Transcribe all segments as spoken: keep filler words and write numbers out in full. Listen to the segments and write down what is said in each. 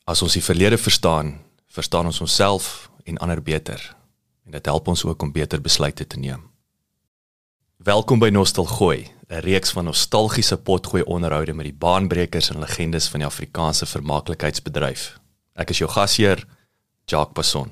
As ons die verlede verstaan, verstaan ons onsself en ander beter. En dit help ons ook om beter besluite te neem. Welkom by Nostalgooi, 'n reeks van nostalgiese potgooi onderhoude met die baanbrekers en legendes van die Afrikaanse vermaaklikheidsbedryf. Ek is jou gasheer, Jacques Passon.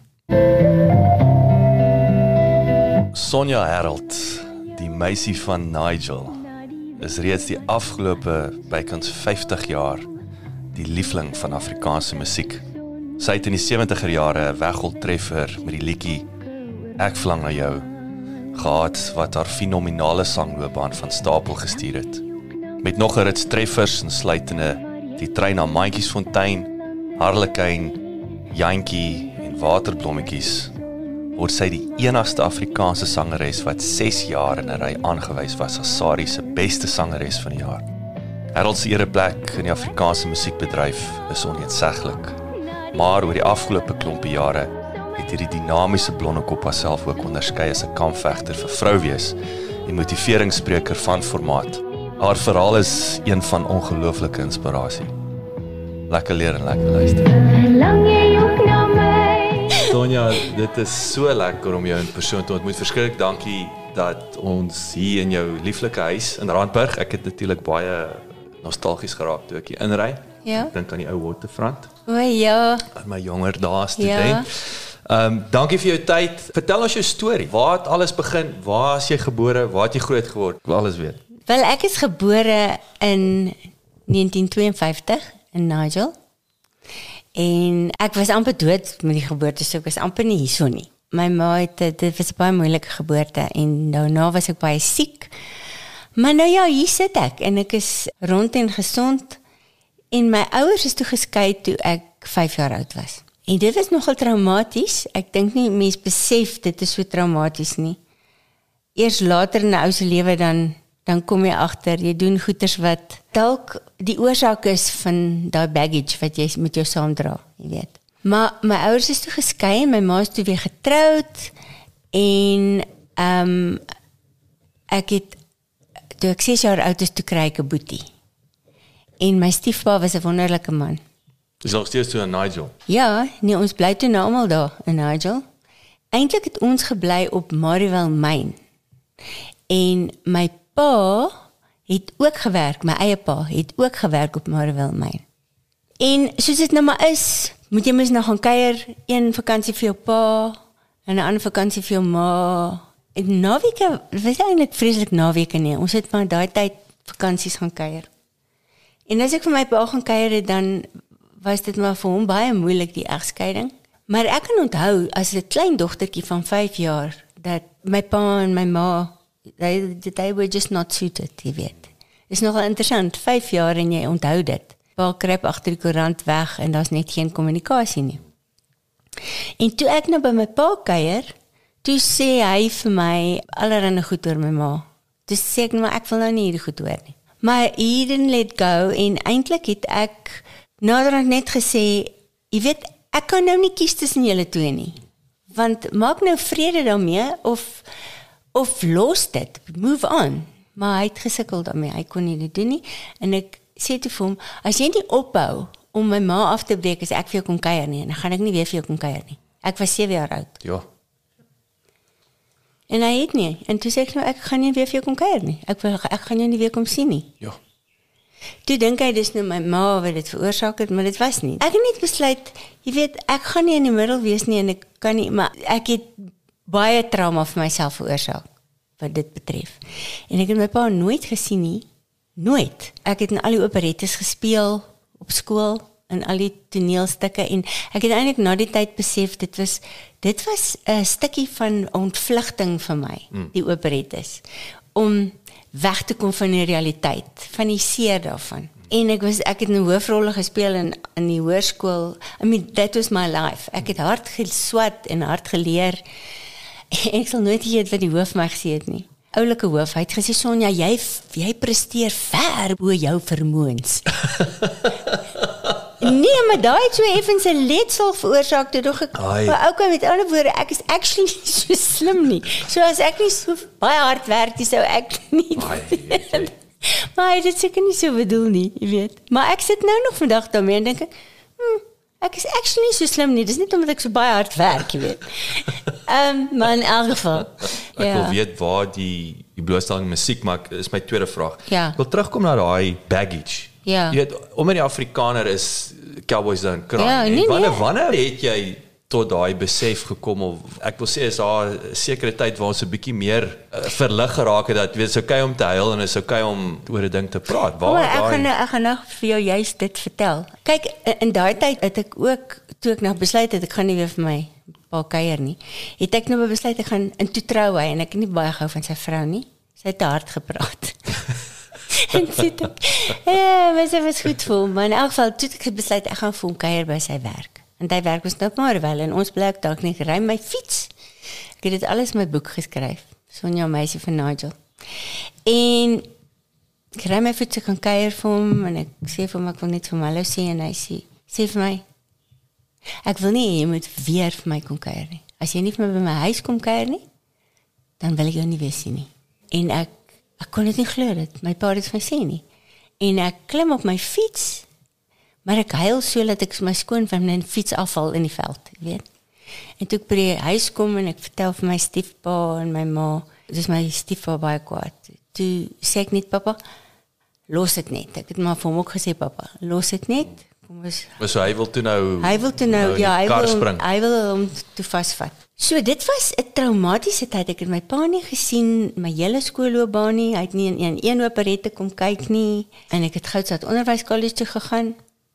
Sonja Harold, die meisie van Nigel, is reeds die afgelope bykans vyftig jaar die liefling van Afrikaanse musiek. Sy het in die sewentiger jare 'n wegholtreffer met die liedjie Ek verlang na jou gehad wat haar fenominale sangloopbaan van stapel gestuur het. Met nog 'n rits treffers insluitende Die trein na Maantjiesfontein, Harlekin, Jantjie en Waterblommetjies, word sy die enigste Afrikaanse sangeres wat ses jaar in 'n ry aangewys was as SARI se beste sangeres van die jaar. Harold se ereplek in die Afrikaanse musiekbedryf is oneenseglik, maar oor die afgelope klompie jare het hierdie dinamiese blonde kop haarself ook onderskei as 'n kampvegter vir vrou wees en motiveringsspreker van formaat. Haar verhaal is een van ongelooflike inspirasie. Lekker leer en lekker luister. Sonja, dit is so lekker om jou in persoon te ontmoet. Verskriklik dankie dat ons hier in jou lieflike huis in Randburg, ek het natuurlik baie nostalgies geraak toe ek hier inry. Ja. Ek dink aan die ou Waterfront. O ja. My jonger dae student. Ja. Um, dankie vir jou tyd. Vertel ons jou storie. Waar het alles begin? Waar is jy gebore? Waar het jy groot geword? Ek wil alles weet. Wel, ek is gebore in negentien tweeënvyftig in Nigel. En ek was amper dood met die geboorte, so ek was amper nie hierso nie. My ma het, dit was 'n baie moeilike geboorte en daarna was ek baie siek. Maar nou ja, hier sit ek en ek is rond en gesond. En my ouers is toe geskei toe ek vyf jaar oud was. En dit was nogal traumaties. Ek dink nie mense besef dit is so traumaties nie. Eers later in 'n ou se lewe dan dan kom jy agter, jy doen goeters wat dalk die oorsaak is van daai baggage wat jy met jou saamdra, jy weet. Maar my ouers is toe geskei en my ma is toe weer getroud en ehm um, ek het toe ek ses jaar oud is toe kry ek 'n boetie. En my stiefpa was 'n wonderlike man. Dis nog steeds toe in Nigel? Ja, nee, ons bly toe nou almal daar in Nigel. Eintlik het ons gebly op Mariewell Myn. En my pa het ook gewerk, my eie pa het ook gewerk op Mariewell Myn. En soos dit nou maar is, moet jy mens nou gaan kuier, een vakansie vir jou pa, en 'n ander vakansie vir jou ma. En naweke, dit was eintlik vreeslik naweke nie, ons het maar daai tyd vakansies gaan kuier. En as ek vir my pa gaan kuier het, dan was dit maar vir hom baie moeilik, die egskeiding. Maar ek kan onthou, as 'n klein dogtertjie van vyf jaar, dat my pa en my ma, they, they were just not suited, jy weet. Is nogal interessant, vyf jaar en jy onthou dit. Pa kruip agter die koerant weg en daar's net geen kommunikasie nie. En toe ek nou by my pa kuier, toe sê hy vir my allerhande goed oor my ma. Toe sê ek, maar ek wil nou nie hierdie goed hoor nie. Maar he didn't let go en eintlik het ek naderhand net gesê, jy weet, ek kan nou nie kies tussen julle twee nie. Want maak nou vrede daarmee of of los dit, move on. Maar hy het gesukkel daarmee, hy kon nie dit doen nie. En ek sê toe vir hom, as jy nie ophou om my ma af te breek as ek vir jou kom kuier nie, dan gaan ek nie weer vir jou kom kuier nie. Ek was sewe jaar oud. Ja. En hy het nie. En toe sê ek nou, ek gaan nie weer vir jou kom kuier nie. Ek, wil, ek gaan jou nie weer kom sien nie. Ja. Toe dink hy, dis nou my ma wat dit veroorsaak het, maar dit was nie. Ek het net besluit, jy weet, ek gaan nie in die middel wees nie, en ek kan nie, maar ek het baie trauma vir myself veroorsaak, wat dit betref. En ek het my pa nooit gesien nie, nooit. Ek het in al die operettes gespeel, op skool, in al die toneelstukke, en ek het eintlik na die tyd besef, dit was, dit was 'n stukkie van ontvlugting vir my, mm. die operettes, om weg te kom van die realiteit, van die seer daarvan. En ek was ek het 'n hoofrolle gespeel in in die hoërskool. I mean, that was my life. Ek het hard geswat en hard geleer. En ek sal nooit vergeet wat die hoof my gesê het nie. Oulike hoof, hy het gesê, Sonja, jy jy presteer ver bo jou vermoëns. Nee, maar daai het so effens 'n letsel veroorsaak toe dog ek. Maar okay, met ander woorde, ek is actually nie so slim nie. So as ek nie so baie hard werk, sou ek nie. Ai, maar dit seker nie so bedoel nie, jy weet. Maar ek sit nou nog vandag daarmee en dink ek, hm, Ek is actually nie so slim nie, dis net omdat ek so baie hard werk, jy weet. Um, maar in elk geval. Ek ja. wil weet waar die, die blootstelling musiek, maar ek, is my tweede vraag. Ja. Ek wil terugkom na daai baggage. Ja. Jy weet, omdat die Afrikaner is Cowboys dan kraai. Ja, nee, wanneer, nee. wanneer het jy tot daai besef gekom, of ek wil sê, is daar 'n sekere tyd waar ons 'n bietjie meer uh, verlig geraak het, dat weet, is okay om te huil, en is okay om oor 'n ding te praat. Waar Maar ek daai... gaan, ek gaan nou vir jou juist dit vertel. Kyk, in, in daai tyd het ek ook, toe ek nou besluit het, ek gaan nie weer vir my pa kuier nie, het ek nou besluit, ek gaan in toe trou hy, en ek het nie baie gehou van sy vrou nie, sy het te hard gepraat. En sê ek, ja, maar sy was goed vir hom, maar in elk geval, toe ek besluit, ek gaan vir hom kuier by sy werk. En hy werk ons nou maar wel, en ons bly dalk nie gery my fiets. Ek het dit alles in my boek geskryf, Sonja meisie van Nigel. En ek ry my fiets, ek gaan kuier vir hom, en ek sê vir hom, ek wil net vir hom hallo sê, en hy sê, sê vir my, ek wil nie, jy moet weer vir my kom kuier nie. As jy nie vir my by my huis kom kuier nie, dan wil ek jou nie weer sien nie. En ek, ek kon dit nie glo dit, my pa het vir my sê nie. En ek klim op my fiets, maar ek huil so dat ek my skoon van my fiets afval in die veld, weet. En toe ek by die huis kom en ek vertel vir my stiefpa en my ma, dis my stiefpa baie kwaad. Toe sê ek net, papa, los dit net. Ek het maar vir hom ook gesê, papa, los dit net. Kom ons. Maar so hy wil toe nou, hy wil toe nou, nou ja, hy wil, spring. hy wil hom toe vasvat. So dit was 'n traumatiese tyd. Ek het my pa nie gesien, my hele skoolloopbaan nie. Hy het nie in een, een operette kom kyk nie. En ek het Goudstad Onderwyskollege toe gegaan.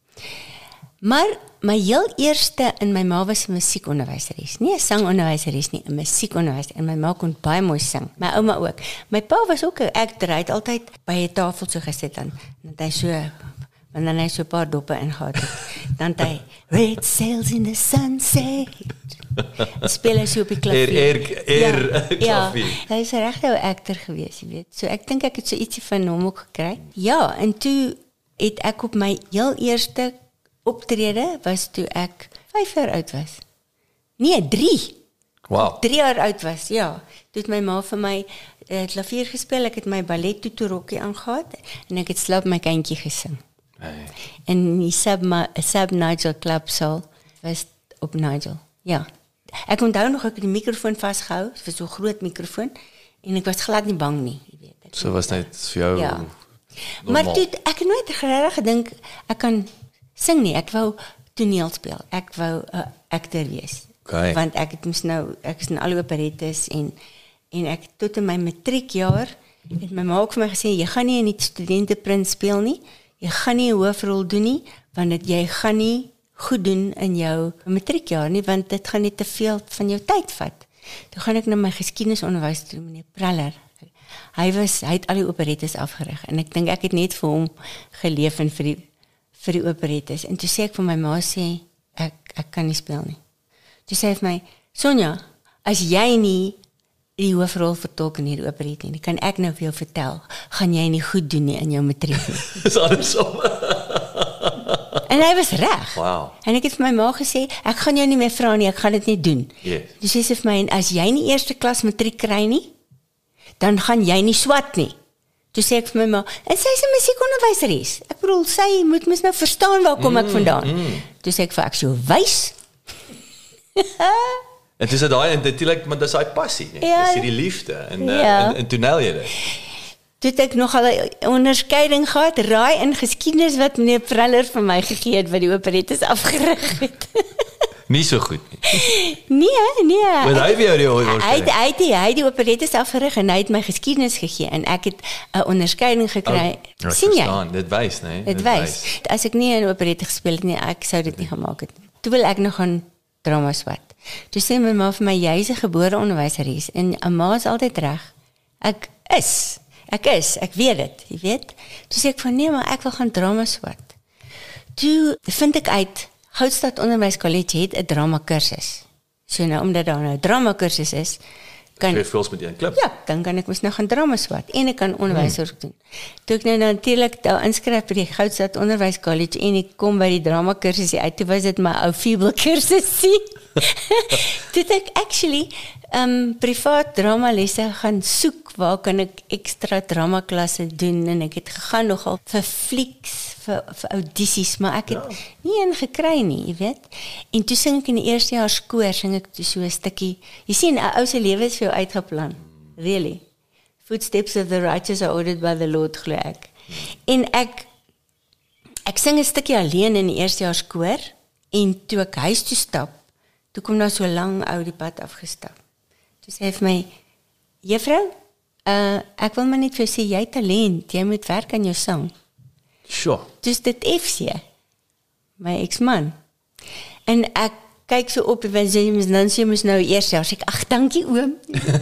Maar my heel eerste in my ma was 'n musiekonderwyseres. Nie 'n sangonderwyseres nie, 'n musiekonderwyser. En my ma kon baie mooi sing. My ouma ook. My pa was ook 'n actor. Hy het altyd by 'n tafel so gesit en dan hy so en dan hy so 'n paar doppe ingehaat het. Dan hy red sails in the sunset. Speel hy so op die klavier. Er, er, er, ja, klavier. Ja, hy is 'n regte ou actor gewees, jy weet. So ek dink ek het so ietsie van hom ook gekry. Ja, en toe het ek op my heel eerste optrede was toe ek vyf jaar oud was. Nee, drie. Wow. Drie jaar oud was, ja. Toe het my ma vir my uh, klavier gespeel, ek het my ballet tutorokkie aangehad en ek het Slap my kindjie gesing. Nee. En die Sub, Sub Nigel Club Soul was op Nigel. Ja. Ek onthou nog ek het die mikrofoon vasgehou, dit was so 'n groot mikrofoon en ek was glad nie bang nie, jy weet. Ek So was net vir jou ja. normaal. Maar toe ek het nooit regtig gedink ek kan sing nie. Ek wou toneel speel. Ek wou 'n uh, actor wees. Okay. Want ek het mos nou ek is in al die operettes en en ek tot in my matriekjaar het my ma ook vir my gesê jy gaan nie in die studenteprins speel nie. Jy gaan nie 'n hoofrol doen nie want dit jy gaan nie goed doen in jou matriekjaar nie want dit gaan net te veel van jou tyd vat. Toe gaan ek na my geskiedenisonderwyser toe, meneer Preller. Hy was hy het al die operettes afgerig en ek dink ek het net vir hom geleef en vir die vir die operettes. En toe sê ek vir my ma sê ek ek kan nie speel nie. Toe sê hy vir my, Sonja, as jy nie die hoofrol vertolk in hierdie operette nie, kan ek nou vir jou vertel, gaan jy nie goed doen nie in jou matriek nie. Dis andersom. En hy was reg. Wow. En ek het vir my ma gesê, ek gaan jou nie meer vra nie, ek gaan dit net doen. Yes. Toe sê sy vir my, en as jy nie eerste klas matriek kry nie, dan gaan jy nie swat nie. Toe sê ek vir my ma, en sy is 'n musiekonderwyseres. Ek bedoel, sy moet mos nou verstaan waar kom ek vandaan. Mm, mm. Toe sê ek vir ek so wys. En dis daai en natuurlik, maar dis daai passie, nee. Ja. Dis hierdie liefde en Ja. uh, en, en toneel jy dit. Toe het ek nog al 'n onderskeiding gehad, raai in geskiedenis wat meneer Preller vir my gegee het wat die operettes afgerig het. Nie so goed nie. Nee, nee. Want hy weer die Hy het, onderskeiding. hy het die, hy het die operettes afgerig en hy het my geskiedenis gegee en ek het 'n onderskeiding gekry. Oh, sien jy? Verstaan, dit wys, nee. Dit wys. As ek nie 'n operette gespeel het nie, ek sou dit nie gemaak het nie. Toe wil ek nog gaan drama swat. Toe sê my ma vir my, jy is 'n gebore onderwyseres en 'n ma is altyd reg. Ek is. Ek is, ek weet dit, jy weet. Toe sê ek van nee, maar ek wil gaan drama swat. Toe vind ek uit Goudstad Onderwyskollege het 'n drama kursus. So nou omdat daar nou 'n drama kursus is, kan Jy voels met een klip. ja, dan kan ek mos nou gaan drama swat en ek kan onderwys ook doen. Toe ek nou natuurlik daar inskryf by die Goudstad Onderwyskollege en ek kom by die drama kursus uit, toe was dit my ou feeble kursusie. Toe het ek actually um, privaat dramalesse gaan soek, waar kan ek extra dramaklasse doen, en ek het gegaan nogal vir flieks, vir, vir audisies, maar ek het ja. nie een gekry nie, jy weet. En toe sing ek in die eerste jaar skoor, sing ek toe so 'n stukkie, jy sien, 'n ou se lewe is vir jou uitgeplan, really. Footsteps of the righteous are ordered by the Lord, glo ek. En ek, ek sing 'n stukkie alleen in die eerste jaar skoor, en toe ek huis toe stap, toe kom daar so lang ou die pad afgestap. Toe sê hy vir my, juffrou, uh, ek wil maar net vir jou sê, jy het talent, jy moet werk aan jou sang. Sure. Dus dit F C, my ex-man. En ek kyk so op, en sê, dan sê ons nou eers, ja, sê ek, ag, dankie oom.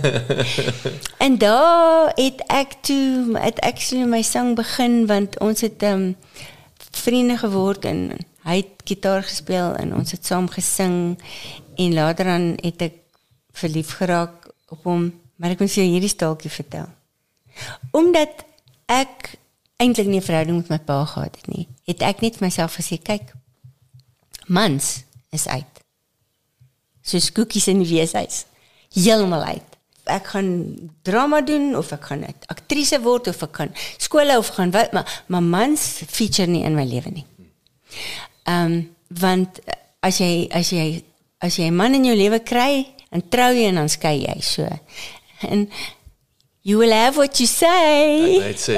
En daar het ek toe, het ek so my sang begin, want ons het um, vriende geword, en hy het gitaar gespeel, en ons het saam gesing, en later dan het ek verlief geraak op hom, maar ek moet vir jou hierdie staaltjie vertel. Omdat ek eintlik nie 'n verhouding met my pa gehad het nie, het ek net vir myself gesê, kyk, mans is uit. Soos koekies in die weeshuis. Heeltemal uit. Ek gaan drama doen, of ek gaan aktrise word, of ek gaan skole, of gaan wat, maar, maar mans feature nie in my lewe nie. Um, want as jy, as jy, as jy 'n man in jou lewe kry, en trou jy, en dan skei jy, so. En you will have what you say. Ek net sê,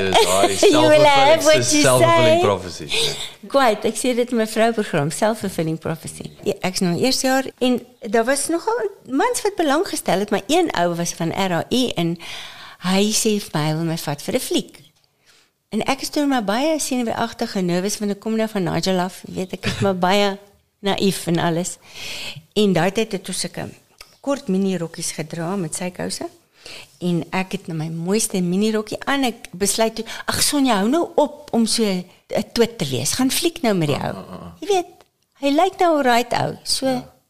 dis self-fulfilling prophecy. Quite, ek sê dit in my vrouprogram, self-fulfilling prophecy. Ja, ek is nou eerste jaar, en daar was nogal mans wat belang gestel het, maar een ou was van R H I, en hy sê vir my, hy wil my vat vir 'n fliek. En ek is toen maar baie senuweeagtig en nervous, want ek kom nou van Nigel af, weet ek, is maar baie naïef en alles. En daai tyd het ons ek kort mini-rokkies gedra met sy kouse, en ek het nou my mooiste mini-rokkie aan, ek besluit toe, ag Sonja, hou nou op om so 'n twit te wees, gaan fliek nou met die ou. Jy weet, hy lyk nou alright ou, so.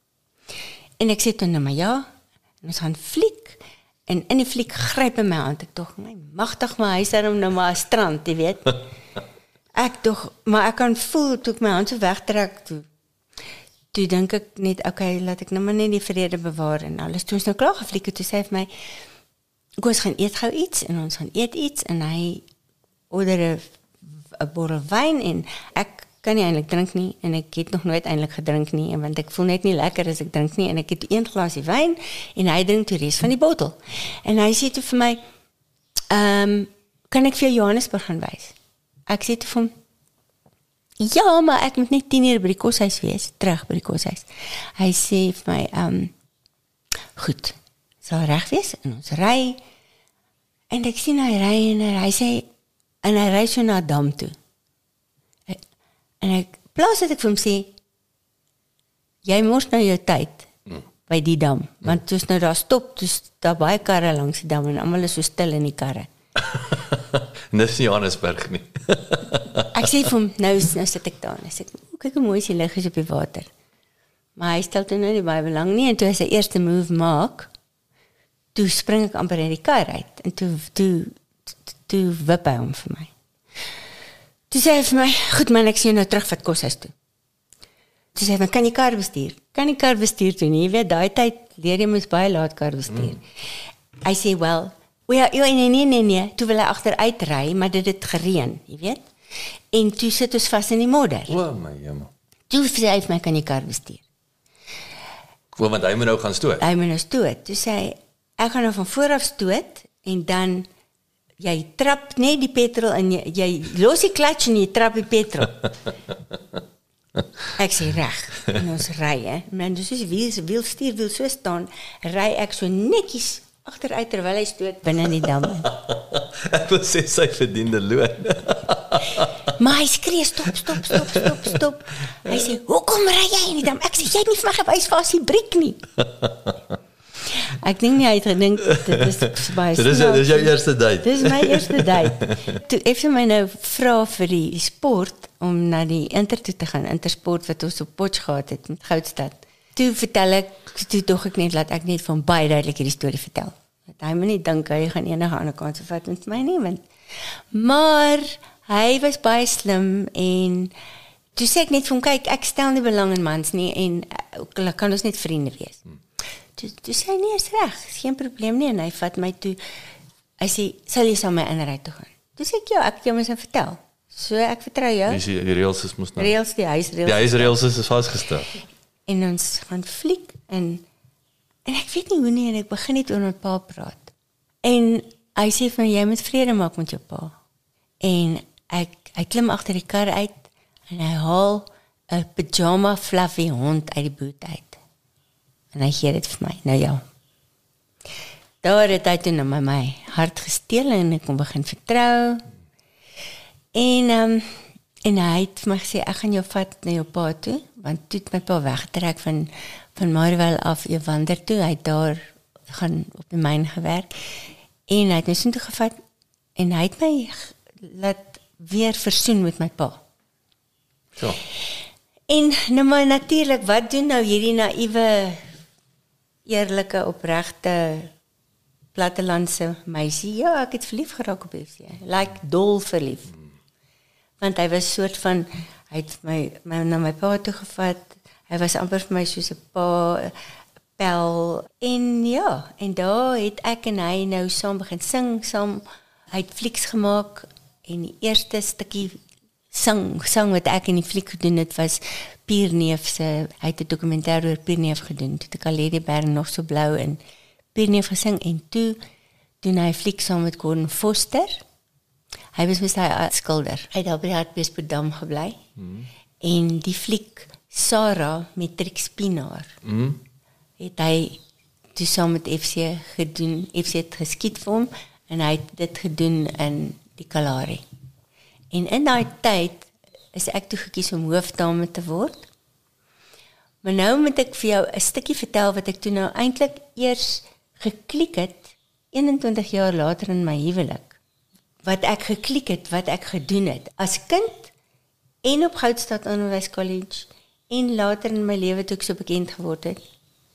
En ek sê toe nou maar ja, en ons gaan fliek, en in die fliek gryp in my hand, ek tog, my magtig, maar hy is daarom nou maar 'n strand, jy weet. Ek tog, maar ek kan voel, toe ek my hand so wegtrek, toe, toe dink ek net, oké, okay, laat ek nou maar net die vrede bewaar, en alles, toe ons nou klaar gefliek het, toe sê hy vir my, ons gaan eet gou iets, en ons gaan eet iets, en hy order 'n bottel wyn, en ek kan nie eintlik drink nie, en ek het nog nooit eintlik gedrink nie, want ek voel net nie lekker as ek drink nie, en ek het een glasie wyn, en hy drink die res van die bottel. En hy sê toe vir my, um, kan ek vir jou Johannesburg gaan wys? Ek sê toe vir hom, ja, maar ek moet net tien uur by die koshuis wees, terug by die koshuis. Hy sê vir my, um, goed, sal reg wees, en ons ry, en ek sien hy ry, en hy sê, en hy ry so na Dam toe. En ek, plaas het ek vir hom sê, jy mors nou jou tyd, hmm. by die dam, hmm. want toes nou daar stop, toes daar baie karre langs die dam, en almal is so stil in die karre. Dis nie Johannesburg nie. Ek sê vir hom, nou, nou sit ek daar, en ek sê, kyk hoe mooi is die lig is op die water. Maar hy stel toe nou nie baie belang nie, en toe hy sy eerste move maak, toe spring ek amper in die kar uit, en toe, toe, toe, toe wip hy hom vir my. Toe sê hy vir my, goed man, ek sê jou nou terug vir het koshuis toe. Toe sê hy, kan jy kar bestuur? Kan jy kar bestuur toe nie? Jy weet, daai tyd leer jy moes baie laat kar bestuur. Mm. Hy sê, well, o ja, nee, nee, nee, nee, toe wil hy agteruit ry, maar dit het gereën, jy weet. En toe sit ons vast in die modder. O, oh, my jemma. Toe sê hy vir my, kan jy kar bestuur? O, want hy moet nou gaan stoot. Hy moet nou stoot. Toe sê hy, ek gaan nou van vooraf stoot, en dan jy trap net die petrol en jy, jy los die klats en jy trap die petrol. Ek sê reg, en ons ry, hè. Men, dus is wiel, wielstuur wil so staan, ry ek so netjies agteruit terwyl hy stoot binne die dam. Ek wil sê sy verdiende loon. Maar hy skree, stop, stop, stop, stop, stop. Hy sê, hoekom ry jy in die dam? Ek sê, jy het nie vir my gewys waar is die briek nie. Ek dink nie, hy het gedink, dit is baie so, dis, dis jou eerste date? Dis my eerste date. Toeef my nou vra vir die sport, om na die Inter toe te gaan, Intersport, wat ons op Potch gehad het, met Goudstad. Toe vertel ek, toe toch ek net, laat ek net van baie duidelik hierdie storie vertel. Dat hy my nie dink, hy gaan enige ander kant so vat met my nie, want, maar, hy was baie slim, en Toe sê ek net vir hom, kyk, ek stel nie belang in mans nie, en uh, kan ons net vriende wees. Hmm. Toe, toe sê hy, nee, is reg, is geen probleem nie, en hy vat my toe, hy sê, sal jy saam my inry toe gaan? Toe sê ek, ja, ek het jou mos aan vertel. So, ek vertrou jou. Die, die reels is moes nou. Reels, die huisreels. Die huisreels is, is vastgestel. En ons gaan fliek, en, en ek weet nie hoe nie, en ek begin net oor my pa praat. En hy sê van, jy moet vrede maak met jou pa. En ek, hy klim agter die kar uit, en hy haal 'n pyjama fluffy hond uit die boot uit. En hy gee dit vir my. Nou ja. Daar het hy toe na my, my hart gesteel en ek kon begin vertrou. En um, en hy het vir my gesê, ek gaan jou vat na jou pa toe, want toe het my pa weggetrek van van Mariwal af Evander toe. Hy het daar gaan op die myn gewerk. En hy het my soontoe gevat en hy het my laat weer versoen met my pa. Ja. En nou maar natuurlik, wat doen nou hierdie naïewe, eerlike, opregte, plattelandse meisie? Ja, ek het verlief geraak op F C. Like dol verlief. Want hy was soort van, hy het my, my na my pa toe gevat, hy was amper vir my soos 'n pa, pel, en ja, en daar het ek en hy nou saam begin sing, saam, hy het flieks gemaak, en die eerste stukkie sang, sang wat ek in die fliek gedoen het, was Pierneef se, hy het 'n dokumentêr oor Pierneef gedoen, toe ek al Lady Bern nog so blou, en Pierneef gesing, en toe doen hy fliek saam met Gordon Foster. Hy was mis hy skilder. Hy het daar by die Hartbeespoort gebly, mm. en die fliek Sarah met Trix Pinaar, mm. het hy toe saam met F C gedoen, F C het geskiet vir hom, en hy het dit gedoen in die Kalahari. En in daai tyd is ek toe gekies om hoofdame te word. Maar nou moet ek vir jou 'n stukkie vertel wat ek toe nou eintlik eers geklik het, eenentwintig jaar later in my huwelik. Wat ek geklik het, wat ek gedoen het. As kind, en op Goudstad Onderwys College, en later in my lewe toe ek so bekend geword het.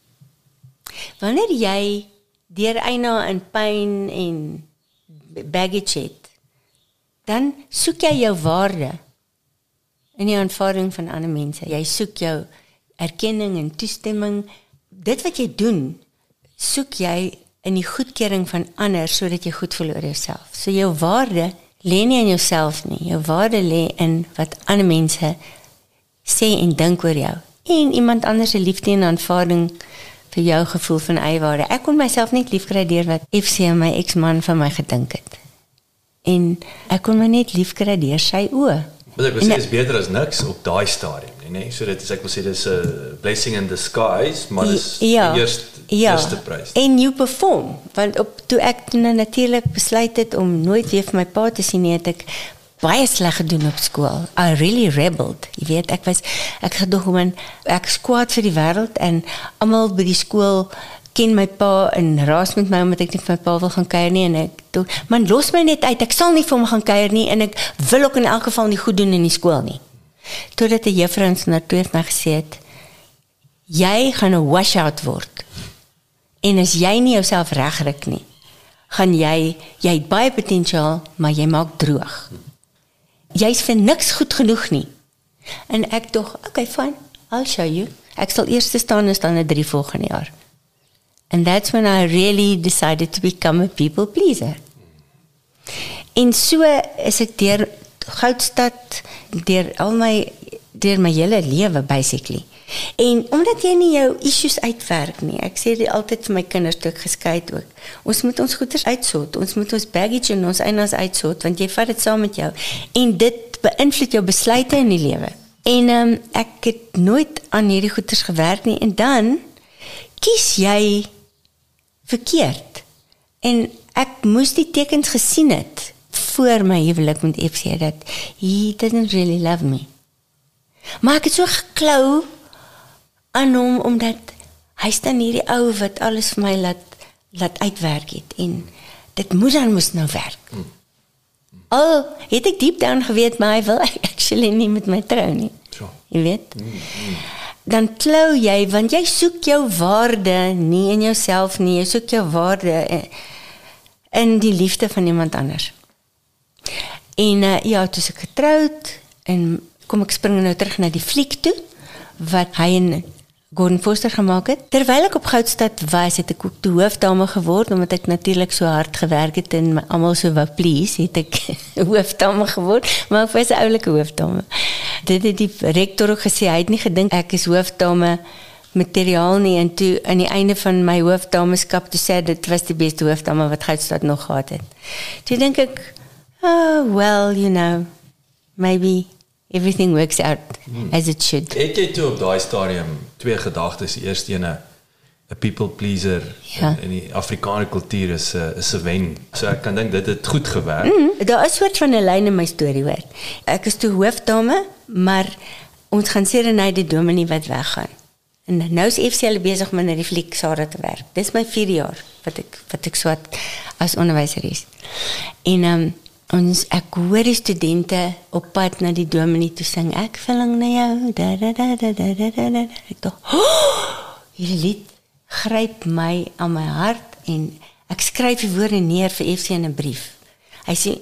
Wanneer jy deur eina in pyn en baggage het, dan soek jy jou waarde in die aanvaarding van ander mense. Jy soek jou erkenning en toestemming. Dit wat jy doen, soek jy in die goedkeuring van ander, sodat jy goed voel oor jouself. So jou waarde lê nie in jouself nie. Jou waarde lê in wat ander mense sê en dink oor jou. En iemand anders se liefde en aanvaarding vir jou gevoel van eiewaarde. Ek kon myself net liefkry deur wat F C, my ex-man, van my gedink het. En ek kon my net liefkry deur sy oë. Maar ek wil sê, is beter as niks op daai stadium, nie, nee? So dit is, ek wil sê, dit is 'n blessing in disguise, maar dit is ja, die eerste, ja. eerste prys. En you perform, want op, toe ek nou natuurlik besluit het om nooit weer vir my pa te sien, het ek baie sleg gedoen op skool. I really rebelled. Jy weet, ek was, ek gedog, man, ek is kwaad vir die wêreld, en almal by die skool ken my pa en raas met my, omdat ek nie vir my pa wil gaan kuier nie, en ek, toe, man, los my net uit, ek sal nie vir hom gaan kuier nie, en ek wil ook in elk geval nie goed doen in die skool nie. Totdat die juffrou ons na toe het my gesê het, jy gaan 'n washout word, en as jy nie jouself regryk nie, gaan jy, jy het baie potensiaal, maar jy maak droog. Jy is vir niks goed genoeg nie. En ek dog, okay, fine, I'll show you. Ek sal eerste staan en staan 'n drie volgende jaar. And that's when I really decided to become a people pleaser. En so is ek deur Goudstad, deur al my, deur my hele lewe, basically. En omdat jy nie jou issues uitwerk nie, ek sê dit altyd vir my kinders toe ek geskei het ook, ons moet ons goeders uitsort, ons moet ons baggage en ons einas uitsort, want jy vat dit saam met jou, en dit beïnvloed jou besluite in die lewe. En um, ek het nooit aan hierdie goeders gewerk nie, en dan kies jy verkeerd. En ek moes die tekens gesien het, voor my huwelik met F C, dat he didn't really love me. Maar ek het so geklou aan hom, omdat hy staan hierdie ou wat alles vir my laat, laat uitwerk het, en dit moes dan moes nou werk. Hmm. Al het ek diep down geweet, maar hy wil actually nie met my trou nie. Sure. Jy weet? Hmm. Hmm. Dan klou jy, want jy soek jou waarde nie in jouself nie, jy soek jou waarde in die liefde van iemand anders. En uh, ja, toe is ek getrouwd, en kom ek spring nou terug na die fliek toe, wat hy en Gordon Foster gemaak het. Terwyl ek op Goudstad was, het ek ook die hoofdame geword, omdat ek natuurlik so hard gewerk het en my almal so wou please, het ek hoofdame geword, maar ek was 'n oulike hoofdame. Dit het die rektor ook gesê, hy het nie gedink ek is hoofdame materiaal nie, en toe aan die einde van my hoofdameskap, toe sê dit was die beste hoofdame wat Goudstad nog gehad het. Toe dink ek, oh, well, you know, maybe everything works out hmm. as it should. Het jy toe op daai stadium twee gedagtes, die eerste ene, 'n people pleaser, ja. in, in die Afrikaanse kultuur is 'n is 'n wen. So ek kan dink dit het goed gewerk. Mm, daar is soort van 'n lyn in my storie hoor. Ek is toe hoofdame, maar ons gaan serenade dominee wat weggaan. En nou is F C L besig om in die fliek Sarah te werk. Dis my vierde jaar wat ek wat ek so as onderwyseres. En um, ons ek hoor die studente op pad na die dominee toe sing, ek verlang na jou, da da da da da da da da. Ek dink, oh, hierdie lied gryp my aan my hart en ek skryf die woorde neer vir F C in 'n brief. Hy sê,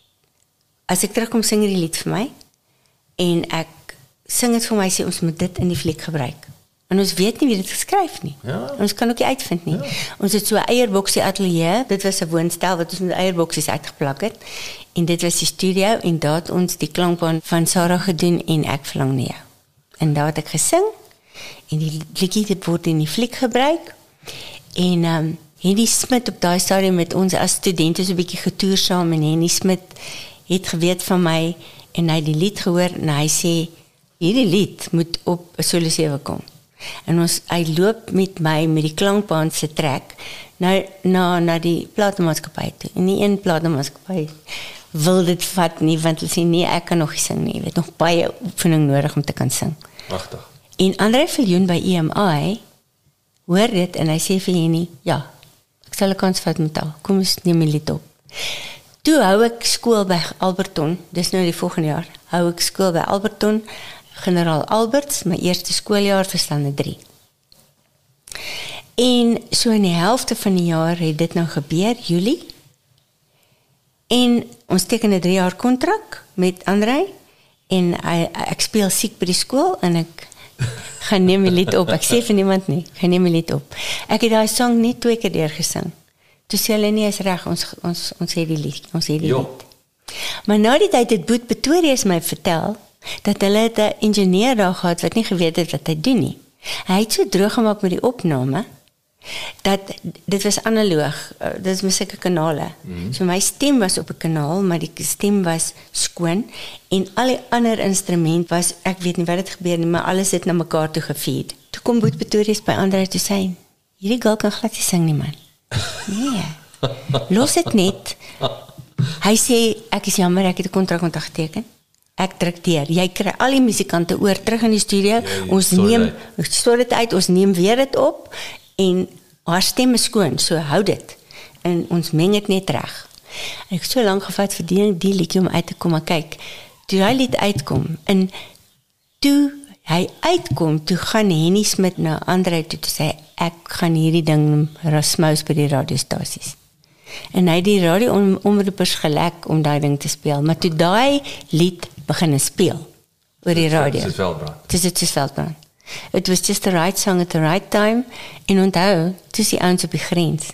as ek terugkom sing hierdie lied vir my en ek sing dit vir my, sê ons moet dit in die fliek gebruik. En ons weet nie wie dit geskryf nie. Ja. Ons kan ook nie uitvind nie. Ja. Ons het so 'n eierboksie atelier, dit was 'n woonstel wat ons met eierboksies uitgeplak het. En dit was die studio en daar het ons die klankbaan van Sarah gedoen en ek verlang na jou. En daar het ek gesing en die liedjie het word in die fliek gebruik. En um, Henny Smit op daai stadium met ons as studente so 'n bietjie getoer saam en Henny Smit het geweet van my en hy het die lied gehoor en hy sê hierdie lied moet op 'n solo sewe kom. En ons, hy loop met my met die klankbaan se trek na, na, na die platenmaatskappy toe. En nie een platenmaatskappy wil dit vat nie, want hulle sê nee, ek kan nog nie sing nie. Jy weet, nog baie oefening nodig om te kan sing. Wagtig. En André Viljoen by E M I hoor dit en hy sê vir Jenny, ja, ek sal 'n kans vat met haar. Kom ons neem 'n lied op. Toe hou ek skool by Alberton, dis nou die volgende jaar, hou ek skool by Alberton, Generaal Alberts, my eerste skooljaar vir stande drie. En so in die helfte van die jaar het dit nou gebeur, Julie. En ons teken 'n drie jaar kontrak met André en hy, ek speel siek by die skool en ek gaan neem die lied op. Ek sê vir niemand nie, ek gaan neem die lied op. Ek het daai song net twee keer deur gesing. Toe sê hulle nie, is reg, ons ons ons het die lied, ons het die Jo. lied. Maar na die tyd het Boet Pretorius my vertel dat hulle het 'n ingenieur daar gehad wat nie geweet het wat hy doen nie. Hy het so droog gemaak met die opname dat dit was analoog, uh, dit is musieke kanale. Mm-hmm. So my stem was op 'n kanaal, maar die stem was skoon en al die ander instrument was, ek weet nie wat het gebeur nie, maar alles het na mekaar toe gefeed. Toe kom Boet Pretorius by André toe sê, hierdie girl kan glad nie sing nie man. Nee, los dit net. Hy sê, ek is jammer, ek het 'n kontrak met haar geteken. Ek druk deur. Jy kry al die musikante oor terug in die studio. Ja, ons neem, ons stoor dit uit, ons neem weer dit op en haar stem is skoon, so hou dit. En ons meng dit net reg. En ek het so lank gevat vir die, die liedjie om uit te kom, maar kyk, toe hy lied uitkom, en toe hy uitkom, toe gaan Henny Smit na André toe te sê, ek gaan hierdie ding rasmous by die radiostasies. En hy het die radio-omroepers gelek om daai ding te speel, maar toe daai lied begin speel oor die radio. Dit is Veldbrand. Dis dit is Veldbrand. It was just the right song at the right time, en onthou, toe is die ouens op die grens.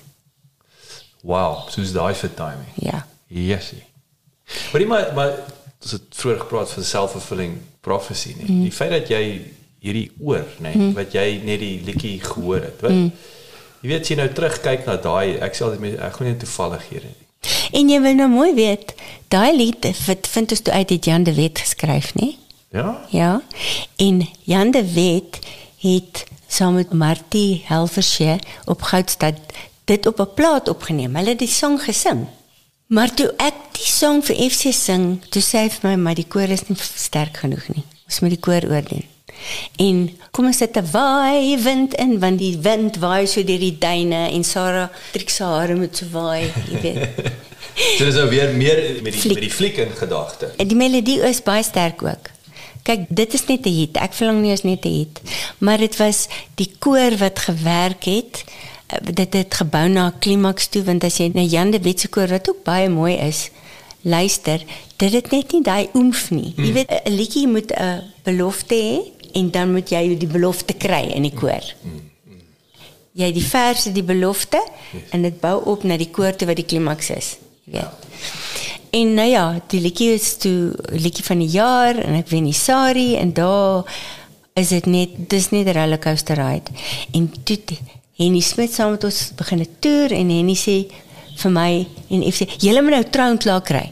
Wow, soos daai vir timing. Ja. Yesie. Maar die maar, maar ons het vroeër gepraat van self-fulfilling prophecy, nie? Mm. Die feit dat jy hierdie oor, nee, mm. wat jy net die liedjie gehoor het, wat, mm. jy weet, as jy nou terugkyk na daai, ek sê altyd, ek gaan nie toevallighede nie. En jy wil nou mooi weet, daai lied, wat vind ons toe uit, het Jan de Wet geskryf, nie? Ja? Ja, en Jan de Wet het saam met Martie Helversje op Goudstad dit op 'n plaat opgeneem. Hulle het die song gesing. Maar toe ek die song vir F C sing, toe sê hy vir my, maar die koor is nie sterk genoeg nie. Ons moet die koor oordoen. En kom ons sit 'n waai wind in, want die wind waai so deur die duine en Sarah trek sy hare moet so waai, jy weet. So dis nou weer meer met die fliek. met die fliek in gedagte. En die melodie is baie sterk ook. Kyk, dit is net 'n hit. Ek verlang nie is net 'n hit. Maar dit was die koor wat gewerk het. Dit het gebou na 'n klimaks toe, want as jy na Jan de Wet se koor wat ook baie mooi is, luister, dit het net nie daai oomf nie. Mm. Jy weet, 'n liedjie moet 'n belofte hê en dan moet jy die belofte kry in die koor. Mm. Mm. Jy die verse, die belofte yes. en dit bou op na die koor toe wat die klimaks is. Jy weet. En nou ja, die liedjie is toe liedjie van die jaar en ek wen die Sari en daar is dit net, dis net 'n rollercoaster ride. En toe Henny Smit saam met ons begin 'n toer en Henny sê vir my en ek sê, julle moet nou trou en klaar kry.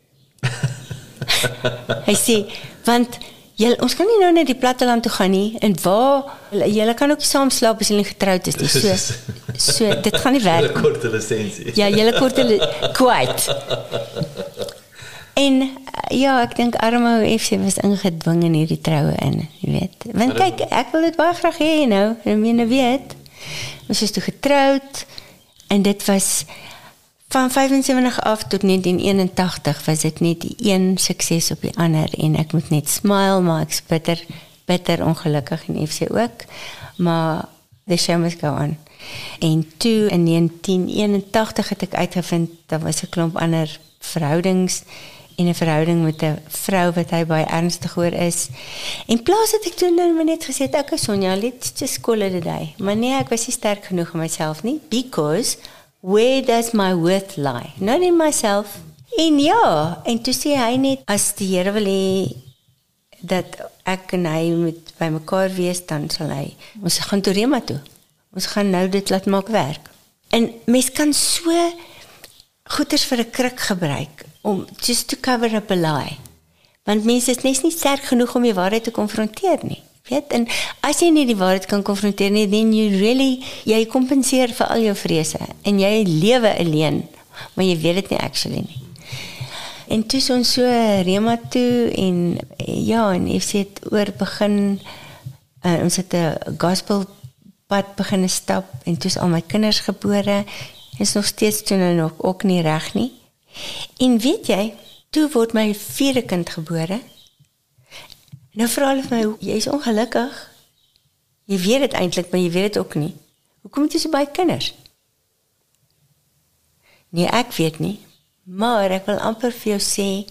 Hy sê, want julle, ons kan nie nou net die platteland toe gaan nie, en waar, julle kan ook saam slaap as julle nie getroud is nie, so, so, dit gaan nie werk. Julle korte lisensie. Ja, julle korte lisensie, kwijt. En, ja, ek dink arme F C was ingedwing in hierdie troue in, jy weet. Want kyk, ek wil dit baie graag hê, nou, en jy weet, ons is toe getroud, en dit was, van vyfensewentig af tot negentien eenentagtig was dit net die een sukses op die ander en ek moet net smile, maar ek is bitter, bitter ongelukkig en F C ook, maar the show must go on. En toe in negentien eenentagtig het ek uitgevind, daar was 'n klomp ander verhoudings en 'n verhouding met 'n vrou wat hy baie ernstig oor is. En plaas het ek toe nou net gesê, okay Sonja, let's just call it a day. Maar nee, ek was nie sterk genoeg in myself nie, because where does my worth lie? Not in myself. En ja, en toe sê hy net, as die Here wil hê, dat ek en hy moet by mekaar wees, dan sal hy, ons gaan toe Rema toe. Ons gaan nou dit laat maak werk. En mens kan so goeders vir 'n kruk gebruik, om just to cover up a lie. Want mense is net nie sterk genoeg om die waarheid te konfronteer nie. Weet, en as jy nie die waarheid kan konfronteer nie, then you really, jy kompenseer vir al jou vrese, en jy lewe alleen, maar jy weet dit nie actually nie. En toe is ons so Rema toe, en ja, en F C het oor begin, uh, ons het 'n gospelpad begin stap, en toe is al my kinders gebore, is nog steeds toe nou nog ook nie reg nie. En weet jy, toe word my vierde kind gebore. Nou vra hulle vir my, jy is ongelukkig. Jy weet dit eintlik, maar jy weet dit ook nie. Hoekom het jy so baie kinders? Nee, ek weet nie. Maar ek wil amper vir jou sê,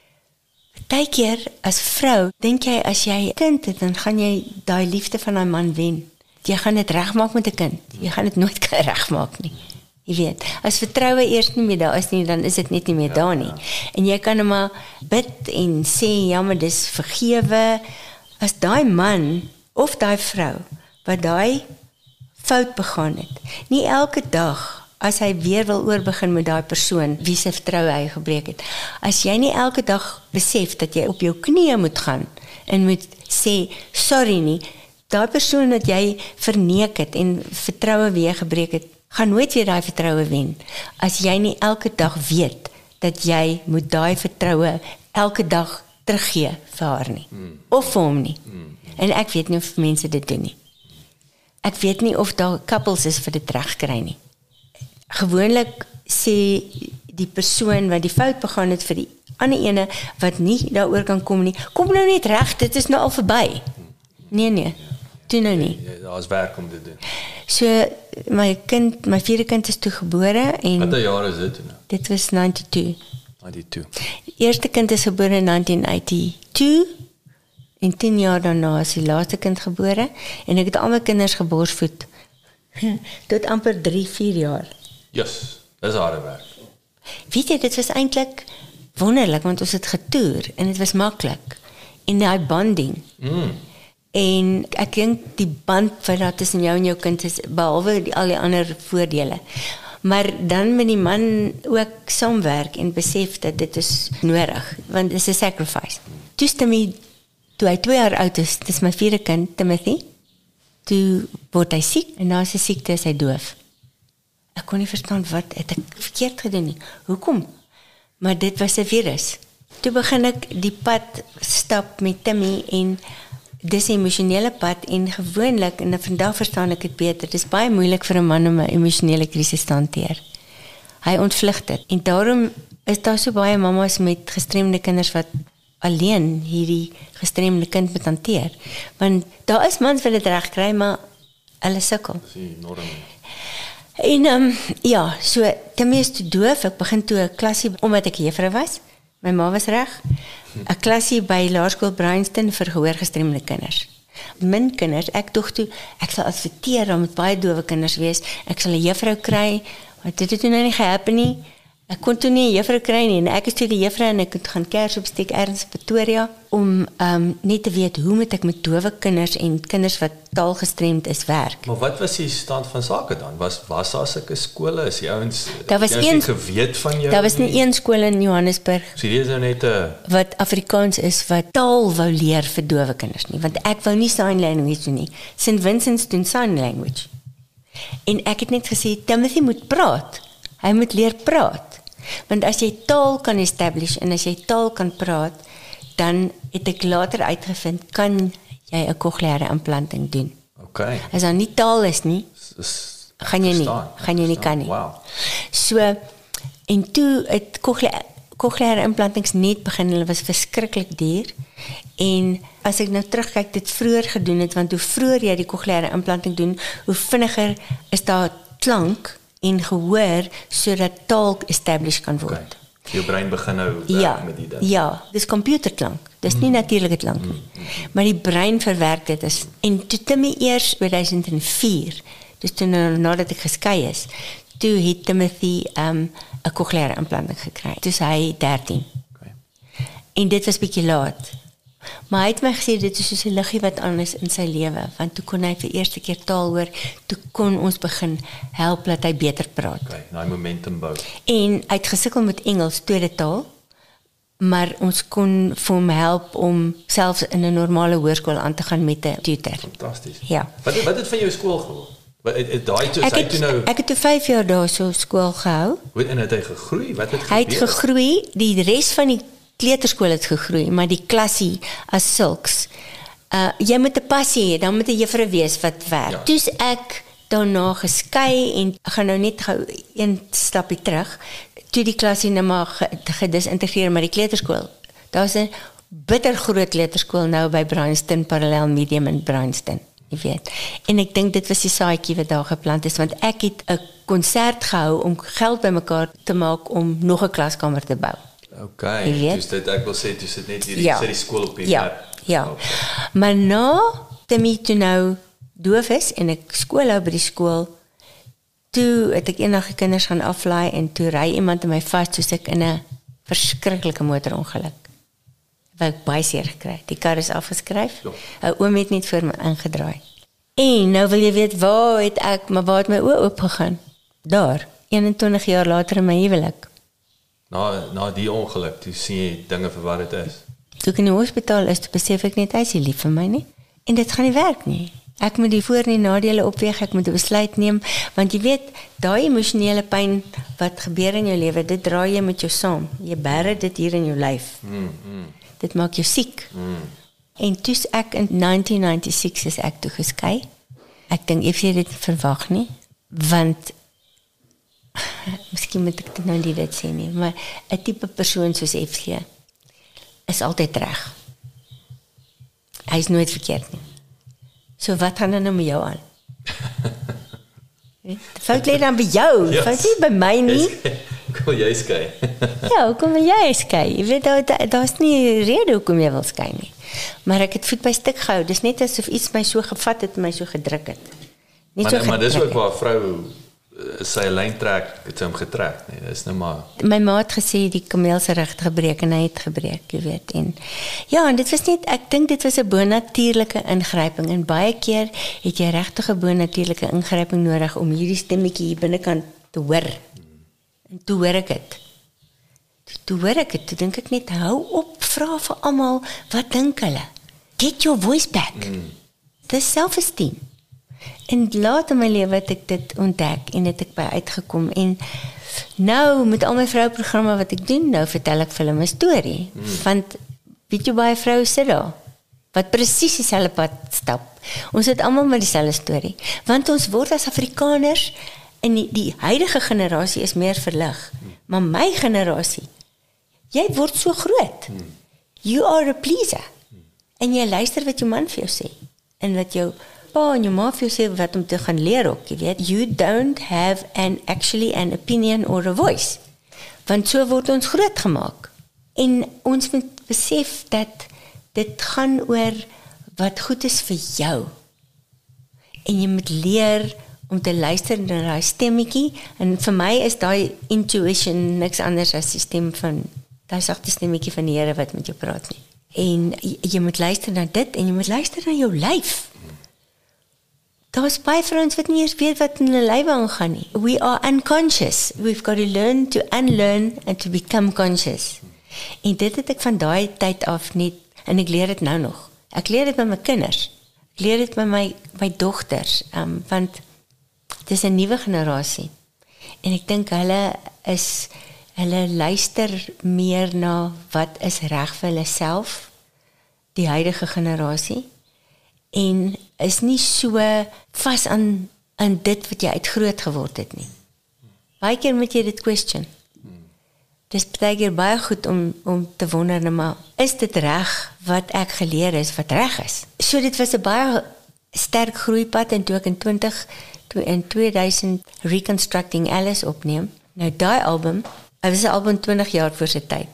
baie keer as vrou, dink jy as jy 'n kind het, dan gaan jy daai liefde van daai man wen. Jy gaan dit regmaak met 'n kind. Jy gaan dit nooit kan regmaak nie. Jy weet, as vertroue eers nie meer daar is nie, dan is dit net nie meer daar nie. En jy kan maar bid en sê, ja, maar dis vergewe. As daai man, of daai vrou, wat daai fout begaan het, nie elke dag, as hy weer wil oorbegin met daai persoon, wie se vertroue hy gebreek het, as jy nie elke dag besef, dat jy op jou knieë moet gaan, en moet sê, sorry nie, daai persoon wat jy verneek het, en vertroue weer gebreek het, gaan nooit weer daai vertroue wen, as jy nie elke dag weet, dat jy moet daai vertroue elke dag teruggee vir haar nie, mm. of vir hom nie, mm. en ek weet nie of mense dit doen nie. Ek weet nie of daar couples is vir dit regkry nie. Gewoonlik sê die persoon wat die fout begaan het vir die ander ene, wat nie daaroor kan kom nie, kom nou net reg, dit is nou al verby. Nee, nee, doen nou nie. Ja, daar is werk om te doen. So, my kind, my vierde kind is toe gebore, en wat 'n jaar is dit nou? Dit was ninety-two. ninety-two. Die eerste kind is gebore in nineteen eighty-two, en tien jaar daarna is die laaste kind gebore, en ek het al my kinders geborsvoed, tot amper drie, vier jaar. Yes, dis harde werk. Weet jy, dit was eintlik wonderlik, want ons het getoer, en dit was maklik, en die bonding, Mm. en ek dink die band wat daar tussen jou en jou kind is, behalwe die, al die ander voordele, maar dan met die man ook saamwerk, en besef dat dit is nodig, want dit is 'n sacrifice. Toe Timmy, toe hy twee jaar oud is, dit is my vierde kind, Timothy, toe word hy siek, en na sy siekte is hy doof. Ek kon nie verstaan wat het ek verkeerd gedoen nie. Hoekom? Maar dit was 'n virus. Toe begin ek die pad stap met Timmy, en dis 'n emosionele pad, en gewoonlik, en vandag verstaan ek dit beter, dit is baie moeilik vir 'n man om 'n emosionele krisis te hanteer. Hy ontvlug dit. En daarom is daar so baie mamas met gestremde kinders wat alleen hierdie gestremde kind moet hanteer. Want daar is mans wat dit reg kry, maar hulle sukkel. Dis enorm. En um, ja, so Timmy is toe doof, ek begin toe 'n klasie, omdat ek juffrou was, My ma was reg. 'n Klasie by Laerskool Bryanston vir gehoorgestremde kinders. Min kinders, ek dog toe, ek sal adverteer, daar moet baie dowe kinders wees, ek sal 'n juffrou kry, maar dit het toe nou nie gehappen nie. Ek kon toe nie 'n juffrou kry nie, en ek is toe die juffrou, en ek het gaan kers opsteek ergens in Pretoria, om um, net te weet, hoe moet ek met dowe kinders, en kinders wat taalgestremd is, werk. Maar wat was die stand van sake dan? Was, was daar sulke skole, is die ouens, Daar was die ouens een- nie geweet van jou? Daar was nie een skool in Johannesburg, So die is nou net 'n wat Afrikaans is, wat taal wou leer vir dowe kinders nie, want ek wou nie sign language doen nie. Saint Vincent's doen sign language. En ek het net gesê, Timothy moet praat. Hy moet leer praat. Want as jy taal kan establish, en as jy taal kan praat, dan het ek later uitgevind, kan jy 'n cochleaire implanting doen. Okay. As daar nie taal is nie, Is, gaan jy nie, verstaan, gaan jy nie verstaan. kan nie. Wow. So, en toe het cochleaire, cochleaire implantings net begin, hulle was verskriklik duur, en as ek nou terugkyk, dit vroeër gedoen het, want hoe vroeër jy die cochleaire implanting doen, hoe vinniger is daar klank en gehoor, sodat taal establish kan word. Okay. Jou brein begin nou werk Ja, met die ding. ja, dis computerklank. Dis nie natuurlike klank nie. Maar die brein verwerk dit is. En toe Timmy eers tweeduisend vier, dus toen nou, nadat ek geskei is, toe het Timothy um, 'n cochleaire implanting gekry. Toe is hy dertien. Okay. En dit was bietjie laat. Maar hy het my gesê, dit is soos 'n liggie wat aan is in sy lewe, want toe kon hy vir eerste keer taal hoor, toe kon ons begin help dat hy beter praat. Okay, daai momentum bou. En hy het gesukkel met Engels, tweede taal, maar ons kon vir hom help om selfs in 'n normale hoërskool aan te gaan met 'n tutor. Fantasties. Ja. Wat wat het van jou skool geword? Wat het, het daai toe Ek hy het, toe nou ek het toe vyf jaar daar so skool gehou. hoe en het hy gegroei? Wat het Hy het gebeur? gegroei, die res van die kleuterskool het gegroei, maar die klasie as sulks. Uh, jy moet 'n passie hê, dan moet 'n juffrou wees wat werk. Ja. Ja. Toe's ek daarna geskei, en ek gaan nou net gou een stapie terug, toe die klasie nou maar ge, gedisintegreer met die kleuterskool. Daar's 'n bitter groot kleuterskool nou by Bryanston, Parallel Medium in Bryanston, jy weet. En ek dink dit was die saadjie wat daar geplant is, want ek het 'n konsert gehou om geld bymekaar te maak om nog 'n klaskamer te bou. Okay, Jy weet. dus dit ek wil sê, dis dit net hierdie Ja. sit die skool op die Ja, web. ja. Okay. Maar na Timmy toe nou doof is en ek skool hou by die skool, toe het ek eendag die kinders gaan aflaai, en toe ry iemand in my vas, soos ek in 'n verskriklike motorongeluk. Wou ek baie seer gekry. Die kar is afgeskryf. Ja. 'n Oom het net voor my ingedraai. En nou wil jy weet, waar het ek, maar waar het my oë oop gegaan? Daar, eenentwintig jaar later in my huwelik. Na na die ongeluk, toe sien jy dinge vir wat dit is. Toe ek in die hospitaal is, toe besef ek net, hy is nie lief vir my nie. En dit gaan nie werk nie. Ek moet die voor- en die nadele opweeg, ek moet 'n besluit neem, want jy weet, daai emosionele pyn wat gebeur in jou lewe, dit dra jy met jou saam. Jy bære dit hier in jou lyf. Mm, mm, Dit maak jou siek. mm. En toe's ek in negentien vyf is ek toe geskei. Ek dink ek het dit verwag nie, want miskien moet ek dit nou nie dit sê nie, maar 'n tipe persoon soos F C is altyd reg. Hy is nooit verkeerd nie. So wat gaan dan nou met jou aan? Die fout lê dan by jou, Yes. fout nie by my nie. Kom jy skei. Ja, hoekom wil jy skei? Jy weet, daar da, daar's nie rede hoekom jy wil skei nie. Maar ek het voet by stuk gehou. Dis net asof iets my so gevat het en my so gedruk het. Net Maar so maar dis gedruk ook waar 'n vrou uh, sy lyn trek, het sy hom getrek, nee, dis nou maar het. My ma het gesê die kameel se rug het gebreek, en hy het gebreek, jy weet. En ja, en dit was net, ek dink dit was 'n bonatuurlike ingryping, en baie keer het jy regtig 'n bonatuurlike ingryping nodig om hierdie stemmetjie hier binnekant te hoor. En toe hoor ek dit. Toe, toe hoor ek dit, toe dink ek net, hou op, vra vir almal, wat dink hulle? Get your voice back. Mm. Dis self-esteem. En laat in my lewe het ek dit ontdek, en het ek by uitgekom, en nou met al my vrouprogramme wat ek doen, nou vertel ek vir hulle my storie, mm. want weet jy baie vroue sit daar, wat presies dieselfde pad stap. Ons het almal maar dieselfde storie, want ons word as Afrikaners, en die, die huidige generasie is meer verlig, maar my generasie, jy word so groot, you are a pleaser, en jy luister wat jou man vir jou sê, en wat jou pa en jou ma vir jou sê, wat om te gaan leer ook, jy weet, you don't have an actually an opinion or a voice, want so word ons groot gemaak, En ons moet besef dat dit gaan oor wat goed is vir jou. En jy moet leer om te luister na daai stemmetjie. En vir my is daai intuition niks anders as die stem van, daai sagte stemmetjie van die Here wat met jou praat nie. En jy, jy moet luister na dit en jy moet luister na jou lyf. Daar is baie vrouens wat nie eens weet wat in hulle lywe aangaan nie. We are unconscious. We've got to learn to unlearn and to become conscious. En dit het ek van daai tyd af net, en ek leer dit nou nog. Ek leer dit by my kinders. Ek leer dit by my, my dogters, um, want het is 'n nuwe generasie. En ek dink hulle is, hulle luister meer na wat is reg vir hulle self, die huidige generasie, en is nie so vas aan, aan dit wat jy uit groot geword het nie. Baie keer moet jy dit question. Dis baie keer baie goed om, om te wonder, nou maar, is dit reg wat ek geleer is, wat reg is? So dit was 'n baie sterk groeipad, en toe ek in twintig, in tweeduisend Reconstructing Alice opneem, nou daai album, dit was 'n album twintig jaar voor sy tyd.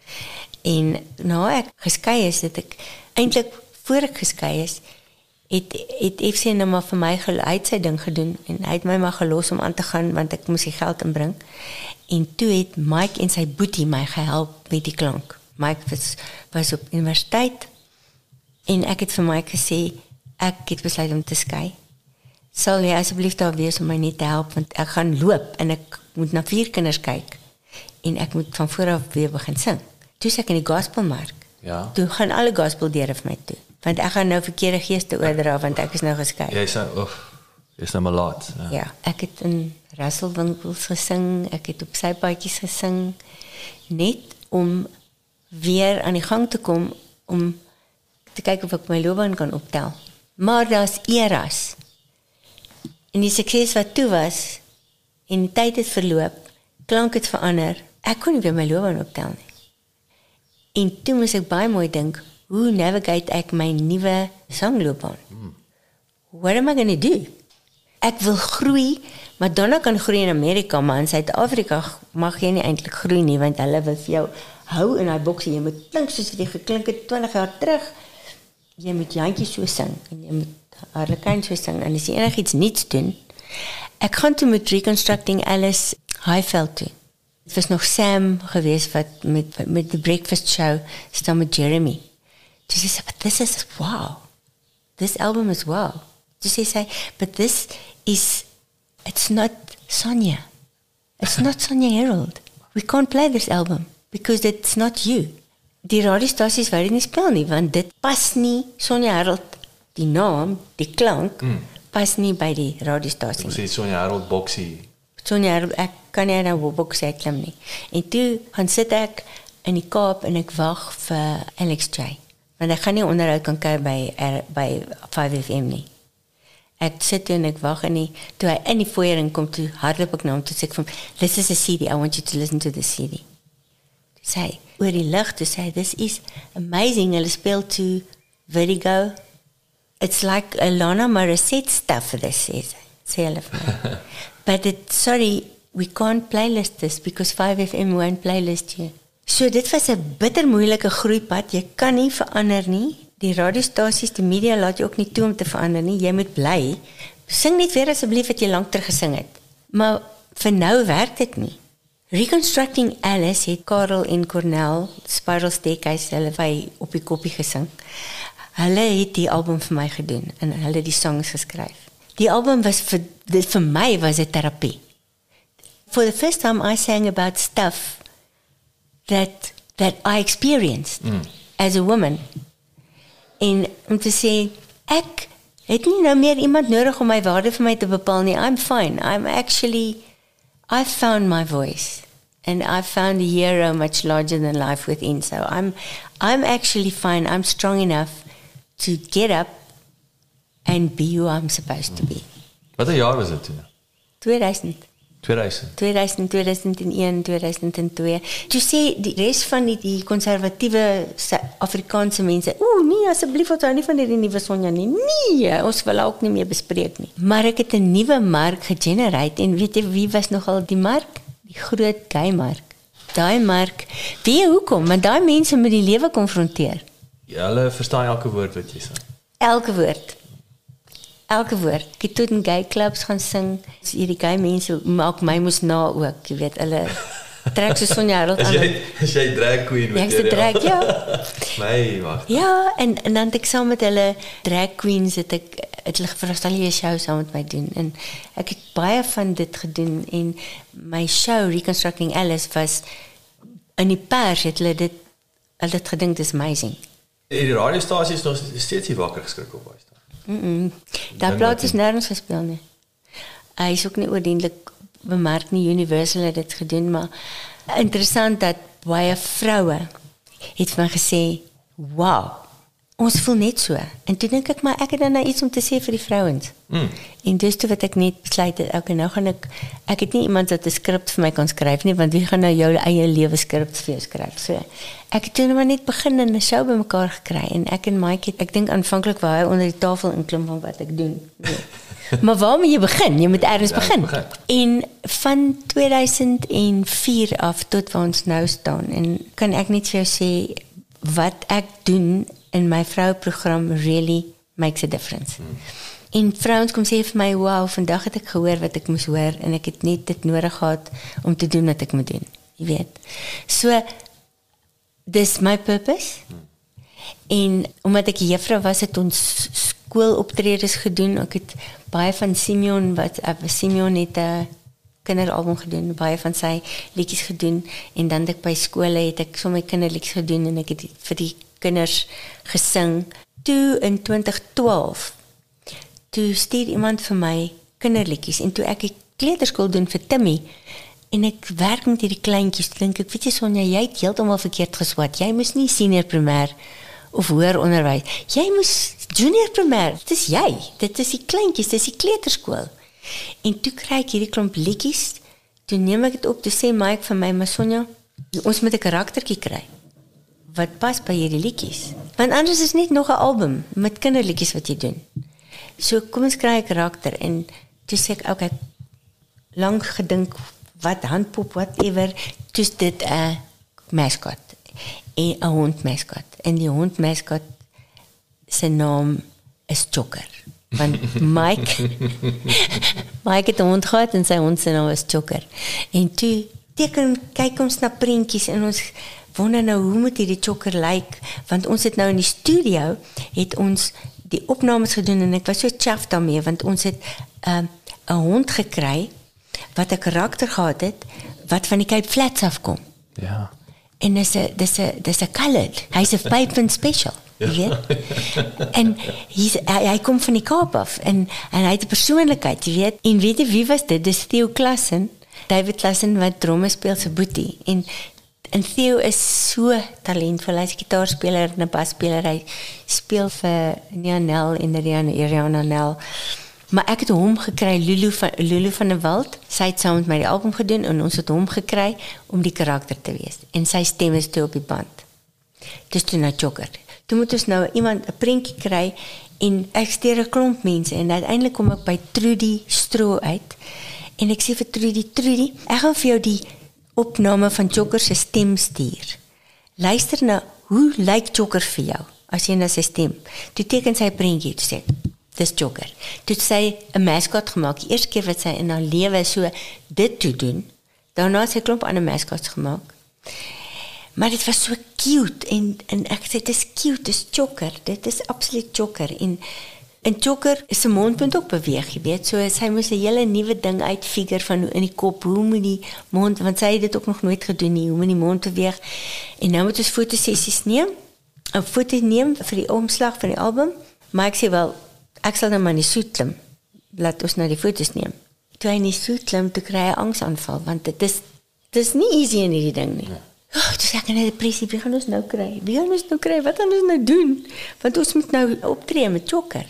En nou ek geskei is, het ek, eintlik voor ek geskei is, het, het F C nou maar vir my, hy het sy ding gedoen, en hy het my maar gelos om aan te gaan, want ek moes die geld inbring. En toe het Mike en sy boetie my gehelp met die klank. Mike was, was op universiteit, en ek het vir Mike gesê, ek het besluit om te skei. Sal jy asseblief daar wees om my net te help, want ek gaan loop, en ek moet na vier kinders kyk, en ek moet van vooraf weer begin sing. Toe is ek in die gospelmark. Ja. Toe gaan alle gospeldeure vir my toe, want ek gaan nou verkeerde geeste oordra, want ek is nou geskei. Jy is nou, oh, jy is nou maar laat. Ja. Ja, ek het in rasselwinkels gesing, ek het op sypaadjies gesing, net om weer aan die gang te kom, om te kyk of ek my loopbaan kan optel. Maar daar's eras. En die sukses wat toe was, en die tyd het verloop, klank het verander, ek kon nie weer my loopbaan optel nie. En toe moes ek baie mooi dink, hoe navigate ek my nuwe sangloopbaan? Hmm. What am I going to do? Ek wil groei, Madonna kan groei in Amerika, maar in Suid-Afrika mag jy nie eintlik groei nie, want hulle wil vir jou hou in die boksie, jy moet klink soos wat jy geklink het twintig jaar terug, jy moet Jantjie so sing, en jy moet Harlequin so sing, en as jy enig iets niets doen, ek gaan toe met Reconstructing Alice Highveld toe. Het was nog Sam geweest wat met, met The Breakfast Show staan met Jeremy. Toe sê sy, but this is wow. This album is wow. Toe sê sy, but this is, it's not Sonia. It's not Sonia Harold. We can't play this album because it's not you. Die radiostasies wou dit nie speel nie, want dit pas nie Sonia Harold, die naam, die klank, mm. pas nie by die radiostasie. Ons sê Sonia Harold boksie. Sonia Harold, ek kan nie nou op boksie klim nie. En toe gaan sit ek in die Kaap en ek wag vir Alex J. Want ek gaan nie onderhoud kan kry by, by vyf F M nie. Ek sit toe en ek wag in die, toe hy in die foyer kom, toe hardloop ek na hom, toe sê ek van, this is a C D, I want you to listen to the C D. Toe sê hy, oor die lig, toe sê hy, this is amazing, hulle speel to Vertigo. It's like a Lana Morissette stuff, this is, sê hulle vir my. But it, sorry, we can't playlist this, because vyf F M won't playlist you. So dit was 'n bitter moeilike groeipad, jy kan nie verander nie, die radiostasies, die media laat jy ook nie toe om te verander nie, jy moet bly, sing net weer asseblief wat jy lank terug gesing het, maar vir nou werk dit nie. Reconstructing Alice het Karel en Cornel, Spiral Staircase, hulle by op die koppie gesing, hulle het die album vir my gedoen, en hulle die songs geskryf. Die album was vir, dit vir my was 'n terapie. For the first time I sang about stuff that that I experienced mm. as a woman. En om te sê, ek het nie nou meer iemand nodig om my waarde vir my te bepaal nie. I'm fine. I'm actually, I found my voice. And I found a hero much larger than life within. So I'm, I'm actually fine. I'm strong enough to get up and be who I'm supposed to be. Wat 'n jaar was dit toe? tweeduisend. tweeduisend. tweeduisend, tweeduisend een, tweeduisend twee. Toe sê die res van die, die konservatiewe Afrikaanse mense, oeh nee, asseblief ons hou nie van hierdie nuwe Sonja nie. Nee, ons wil ook nie meer bespreek nie. Maar ek het 'n nuwe mark gegenerate en weet jy wie was nogal die mark? Die groot gay mark. daai mark, weet jy hoekom? Want daai mense met die lewe konfronteer. Ja, hulle verstaan elke woord wat jy sê. Elke woord. Elke woord. Ek het tot in gay clubs gaan sing. So hierdie gay mense maak my moes na ook, jy weet, hulle trek so Sonja Harold aan. Is jy, is jy drag queen Ja, met ek's 'n drag, ja. Nee, wag. Ja, en, en dan het ek saam met hulle drag queens, het ek, het hulle gevra, sal jy 'n show saam met my doen? En ek het baie van dit gedoen, en my show, Reconstructing Alice, was, in die pers het hulle dit, hulle het gedink, dit is amazing. Die radiostasie is nog steeds nie wakker geskrik op huis. Mm -mm. Daar plaat is nergens gespeel nie. Hy is ook nie oordentlik bemerk nie, Universal het dit gedoen, maar interessant dat baie vroue het vir my gesê, wow, ons voel net so. En toe dink ek, maar ek het dan nou iets om te sê vir die vrouens. Mm. En dus toe wat ek net besluit het, okay, nou gaan ek, ek het nie iemand wat 'n skrip vir my kan skryf nie, want wie gaan nou jou eie lewe skrip vir jou skryf? So, ek het toen maar net begin in 'n show by mekaar gekry, en ek en Mike het, ek dink aanvanklik waar hy onder die tafel inklim van wat ek doen. Nee. Maar waar moet jy begin? Jy moet ergens begin. begin. En van tweeduisend vier af tot waar ons nou staan, en kan ek net vir jou sê, wat ek doen in my vrouprogram really makes a difference. Hmm. En vrouens kom sê vir my, wow, vandag het ek gehoor wat ek moes hoor, en ek het net dit nodig gehad om te doen wat ek moet doen. Jy weet. So, dis my purpose. Hmm. En omdat ek juffrou was, het ons skooloptredes gedoen. Ek het baie van Simeon, wat uh, Simeon het 'n uh, kinderalbum gedoen, baie van sy liedjies gedoen, en dan het ek by skole het ek sommer kinderliedjies gedoen, en ek het vir die kinders gesing. Toe in twintig twaalf, toe stuur iemand vir my kinderliedjies, en toe ek die kleuterskool doen vir Timmy, en ek werk met hierdie kleintjies, dink ek, weet jy Sonja, jy het heeltemal verkeerd geswat, jy moes nie senior primêr of hoër onderwys, jy moes junior primêr, dit is jy, dit is die kleintjies, dit is die kleuterskool. En toe kry ek hierdie klomp liedjies, toe neem ek dit op, toe sê Mike vir my, maar Sonja, ons moet 'n karaktertjie kry, wat pas by hierdie liedjies. Want anders is net nog 'n album, met kinderliedjies wat jy doen. So kom ons kry 'n karakter, en toe sê ek, okay, lang gedink, wat handpop, whatever, toe is dit 'n mascot, en 'n hond mascot, en die hond mascot, sy naam is Choker. Want Mike, Mike het 'n hond gehad, en sy hond sy naam is Choker. En toe teken, kyk ons na prentjies, en ons wonder nou, hoe moet hierdie Choker lyk? Want ons het nou in die studio, het ons die opnames gedoen, en ek was so chuffed daarmee, want ons het 'n uh, hond gekry, wat 'n karakter gehad het, wat van die Cape Flats afkom. Ja. En dis 'n dis 'n dis 'n colored. Hy's 'n five and special. Jy weet? En hy's, hy, hy kom van die Kaap af, en, en hy het 'n persoonlikheid, jy weet. En weet jy wie was dit? Dis Theo Klassen, David Klassen, wat drome speel se boetie. En, en Theo is so talentvol, hy's 'n gitaarspeler en 'n basspeler, hy speel vir Nianel en Rihanna Nel. Maar ek het hom gekry, Lulu van, Lulu van der Walt, sy het saam met my die album gedoen, en ons het hom gekry om die karakter te wees. En sy stem is toe op die band. Dis toe nou Choker. Toe moet ons nou iemand, 'n prentjie kry, en ek stuur 'n klomp mense, en uiteindelik kom ek by Trudy Stroo uit, en ek sê vir Trudy, Trudy, ek gaan vir jou die opname van Choker se stem stuur. Luister nou, hoe lyk Choker vir jou, as jy na sy stem? Toe teken sy 'n prentjie, toe sê, dis Choker. Toe het sy 'n mascot gemaak, die eerste keer wat sy in haar lewe so dit toe doen, daarna het sy 'n klomp ander mascots gemaak. Maar dit was so cute, en, en ek sê, dit is cute, dit is Choker, dit is absoluut Choker, en, en Choker is sy mondpunt ook beweeg, jy weet, so sy moes 'n hele nuwe ding uitfigure van in die kop, hoe moet die mond, want sy het dit ook nog nooit gedoen nie, hoe moet die mond beweeg, en nou moet ons fotosessies neem, 'n foto neem vir die omslag van die album, maar ek sê wel, ek sal nou maar in die soet klim, laat ons nou die foto's neem. Toe hy in die soet klim, toe kry hy 'n angsaanval, want dit is, dit is nie easy in hierdie ding nie. Ja. Oh, toe sê ek in 'n depressie, wie gaan ons nou kry? Wie gaan ons nou kry? Wat gaan ons nou doen? Want ons moet nou optree met Choker.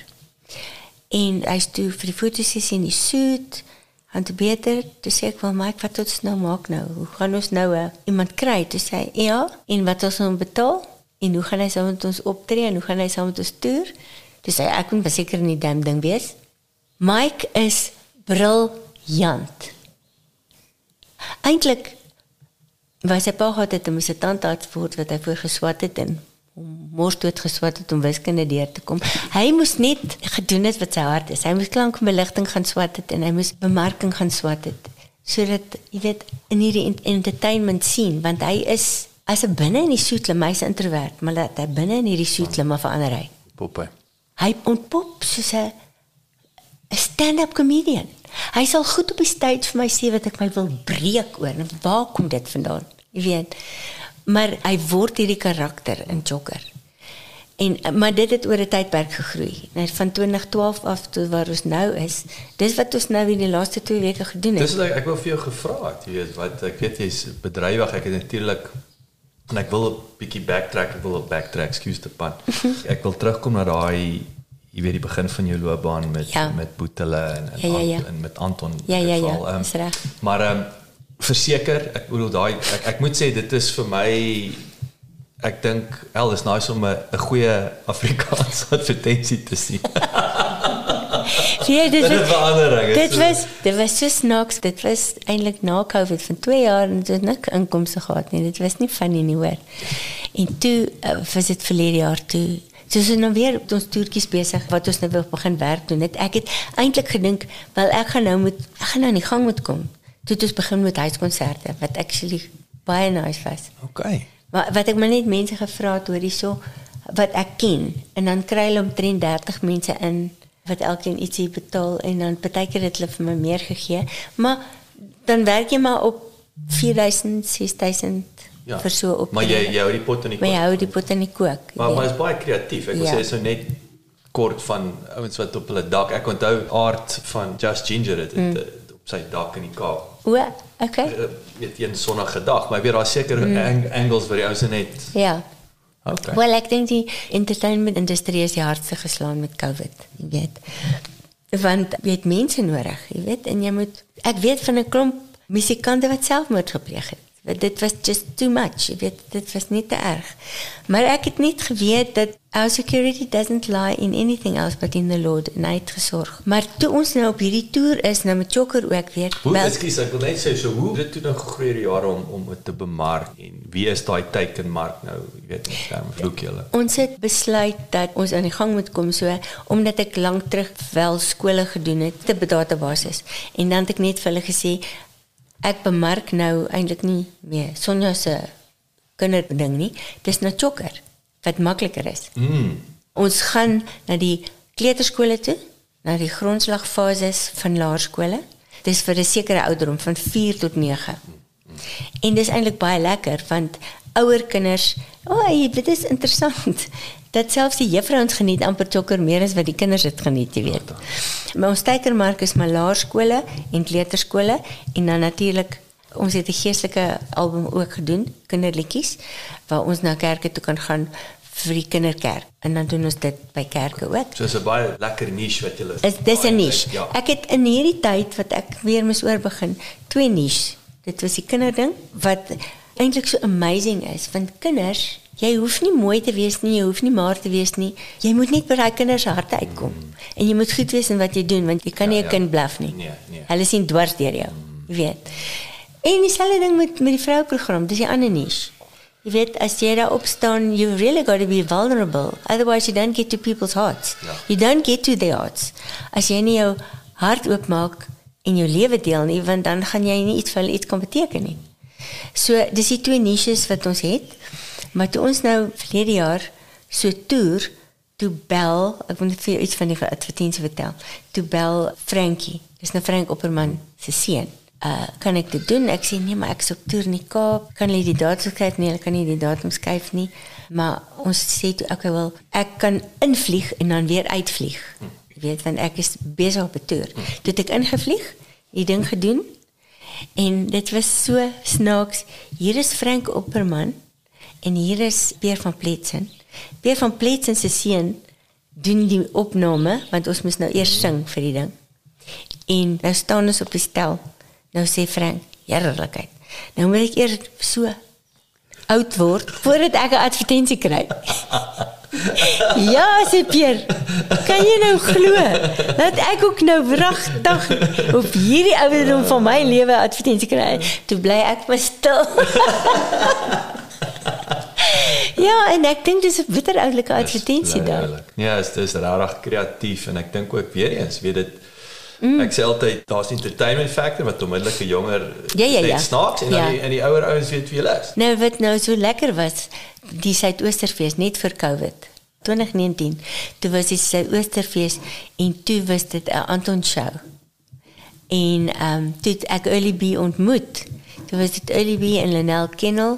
En hy is toe vir die fotosessie in die soet, en toe beter, toe sê ek wel, Mike, wat ons nou maak nou? Hoe gaan ons nou uh, iemand kry? Toe sê hy, ja, en wat ons hom betaal? En hoe gaan hy saam met ons optree? En hoe gaan hy saam met ons toer? Toe sê hy, ek moet beseker in die damn ding wees. Mike is briljant. Eintlik, waar sy pa gehad het, en moes 'n tandarts word wat hy voor geswat het en om mors dood geswat het om wiskunde deur te kom. Hy moes net gedoen het wat sy hart is. Hy moes klank en beligting gaan swat het en hy moes bemarking gaan swat het. Sodat, jy weet, in hierdie entertainment scene, want hy is, as hy binne in die soetlim, hy is introvert, maar dat hy binne in hierdie soetlim, maar verander hy. Poppe. Hy ontpop soos 'n 'n stand-up comedian. Hy sal goed op die stage vir my sê wat ek my wil breek oor. En waar kom dit vandaan? Jy weet. Maar hy word hierdie karakter in Joker. En, maar dit het oor 'n tydperk gegroei. Nou, van twintig twaalf af tot waar ons nou is, dis wat ons nou in die laaste twee weke gedoen het. Dis wat ek, ek wil vir jou gevra het, jy weet, wat ek weet jy's bedrywig, ek het natuurlik, en ek wil 'n bietjie backtrack, ek wil 'n backtrack, excuse the pun. Ek wil terugkom na daai, jy weet die begin van jou loopbaan met ja. met Boetele en en, ja, ja, ja. Ant, en met Anton. Ja ja ja, geval, um, is reg. Maar ehm um, verseker, ek bedoel daai ek, ek moet sê dit is vir my, ek dink wel is nice om 'n 'n goeie Afrikaanse advertensie te sien. Ja, dit Dit verandering. Dit was dit was so snaaks. Dit was eintlik na COVID van twee jaar en dit nik inkomste gehad nie. Dit was nie funny nie hoor. En toe uh, was dit verlede jaar toe. So ons is nou weer op ons toertjies besig wat ons nou wil begin werk doen. Het, ek het eintlik gedink, wel ek gaan nou moet ek gaan nou in die gang moet kom. Toe het ons begin met huiskonserte wat actually baie nice was. Okay. Maar wat ek maar net mense gevra het hoor hierso wat ek ken en dan kry hulle omtrent dertig mense in wat elkeen ietsie betaal en dan partykeer het hulle vir my meer gegee, maar dan werk jy maar op vier duisend, ses duisend ja, vir so op. Maar jy, jy hou die pot in die kook. Maar jy hou die pot in die kook. Maar, maar is baie kreatief. Ek wil ja. sê so net kort van ouens wat op hulle dak. Ek onthou Aard van Just Ginger het, mm. het op sy dak in die Kaap. O, okay. Uh, weet een sonnige dag, maar ek weet daar seker mm. ang angles waar die ouens net. Ja. Okay. Wel, ek dink die entertainment industrie is die hardste geslaan met COVID, jy weet. Want jy het mense nodig, jy weet, en jy moet, ek weet van 'n klomp musikante wat selfmoord gepleeg het. Dit was just too much, jy weet, dit was nie te erg. Maar ek het niet geweet dat our security doesn't lie in anything else but in the Lord, en hy het gesorg. Maar toe ons nou op hierdie toer is, nou met Joker ook weer. Hoe, excuse, ek wil net sê, so hoe het dit toe nou gegroeide jare om, om het te bemark, en wie is die teikenmark nou, jy weet nie, term vloek julle? Ons het besluit dat ons aan die gang moet kom so, omdat ek lang terug wel skole gedoen het, te databasis. En dan het ek net vir hulle gesê, ek bemark nou eintlik nie meer Sonja se kinderding nie. Dis na Joker wat makliker is. Mm. Ons gaan na die kleuterskole toe, na die grondslagfases van laerskole. Dis vir 'n sekere ouderdom van vier tot nege. En dis eintlik baie lekker want ouer kinders, o, oh, dit is interessant. Dat selfs die juffrouens geniet amper Joker meer as wat die kinders het geniet, jy weet. Maar ons teikenmark is maar laerskole en kleuterskole en dan natuurlik ons het 'n geestelike album ook gedoen, kinderliedjies, waar ons na kerke toe kan gaan vir die kinderkerk. En dan doen ons dit by kerke ook. So is 'n baie lekker niche wat julle. Is dis 'n niche. Ja. Ek het in hierdie tyd wat ek weer moes oorbegin, twee niche. Dit was die kinderding wat eintlik so amazing is, want kinders, jy hoef nie mooi te wees nie, jy hoef nie maar te wees nie. Jy moet net by daai kinders se harte uitkom. Mm. En jy moet goed wees in wat jy doen, want jy kan ja, nie 'n ja. kind blaf nie. Nee, nee. Hulle sien dwars deur jou. Mm. Jy weet. En dieselfde ding met met die vrouprogram, dis die ander niche. Jy weet, as jy daar op staan, you really got to be vulnerable. Otherwise you don't get to people's hearts. Ja. You don't get to their hearts. As jy nie jou hart oopmaak en jou lewe deel nie, want dan gaan jy nie iets vir hulle iets kan beteken nie. So, dis die twee niches wat ons het. Maar toe ons nou verlede jaar so toer, toe bel, ek wil net vir jou iets van die advertensie vertel, toe bel Frankie, dis nou Frank Opperman se seun. Uh, kan ek dit doen? Ek sê, nee, maar ek is op toer in die Kaap, kan hulle die datum skryf? Nee, hulle kan nie die datum skryf nie, maar ons sê toe, okay, wel, ek kan invlieg en dan weer uitvlieg, jy weet, want ek is besig op 'n toer. Toe het ek ingevlieg, die ding gedoen, en dit was so snaaks, hier is Frank Opperman, en hier is Peer van Pletsen. Peer van Pletsen se seun doen die opname, want ons moes nou eers sing vir die ding. En nou staan ons op die stel. Nou sê Frank, heerlikheid. Nou moet ek eers so oud word voordat ek 'n advertensie kry. Ja, sê Pierre, kan jy nou glo dat ek ook nou wragtig op hierdie ouderdom van my lewe advertensie kry? Toe bly ek maar stil. Ja, en ek dink dis 'n bitter oulike advertensie daar. Ja, dit is regtig kreatief en ek dink ook weer eens, weet dit mm. ek sê altyd daar's entertainment factor wat onmiddellik 'n jonger ja, ja, ja. snaaks en ja. dan die, en die ouer ouens weet wie hulle is. Nou wat nou so lekker was, die Suidoosterfees net vir COVID twintig negentien. Toe was die Suidoosterfees en toe was dit 'n Anton show. En ehm um, toe het ek Early B ontmoet. Toe was dit Early B en Lynel Kennel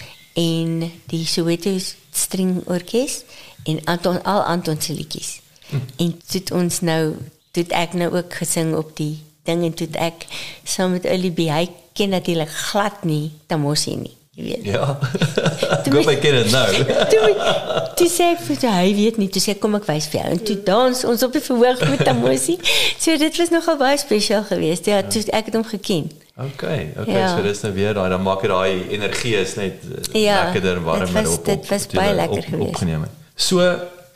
en die Soweto String Orkes en Anton al Anton se liedjies. Hm. En toe het ons nou toe het ek nou ook gesing op die ding en toe het ek saam met Early B, hy ken natuurlik glad nie Tamosi nie, jy weet. Ja. Kom ek ken dit nou. Toe toe sê ek vir hy weet nie, toe sê ek kom ek wys vir jou en toe dans ons op die verhoog met Tamosi. So dit was nogal baie spesiaal geweest. Ja, toe ek het hom geken. Okay, okay, ja. so dis nou weer daai dan maak dit daai energie is net ja, lekkerder en warmer op. Dit was baie lekker geweest. Opgeneem. So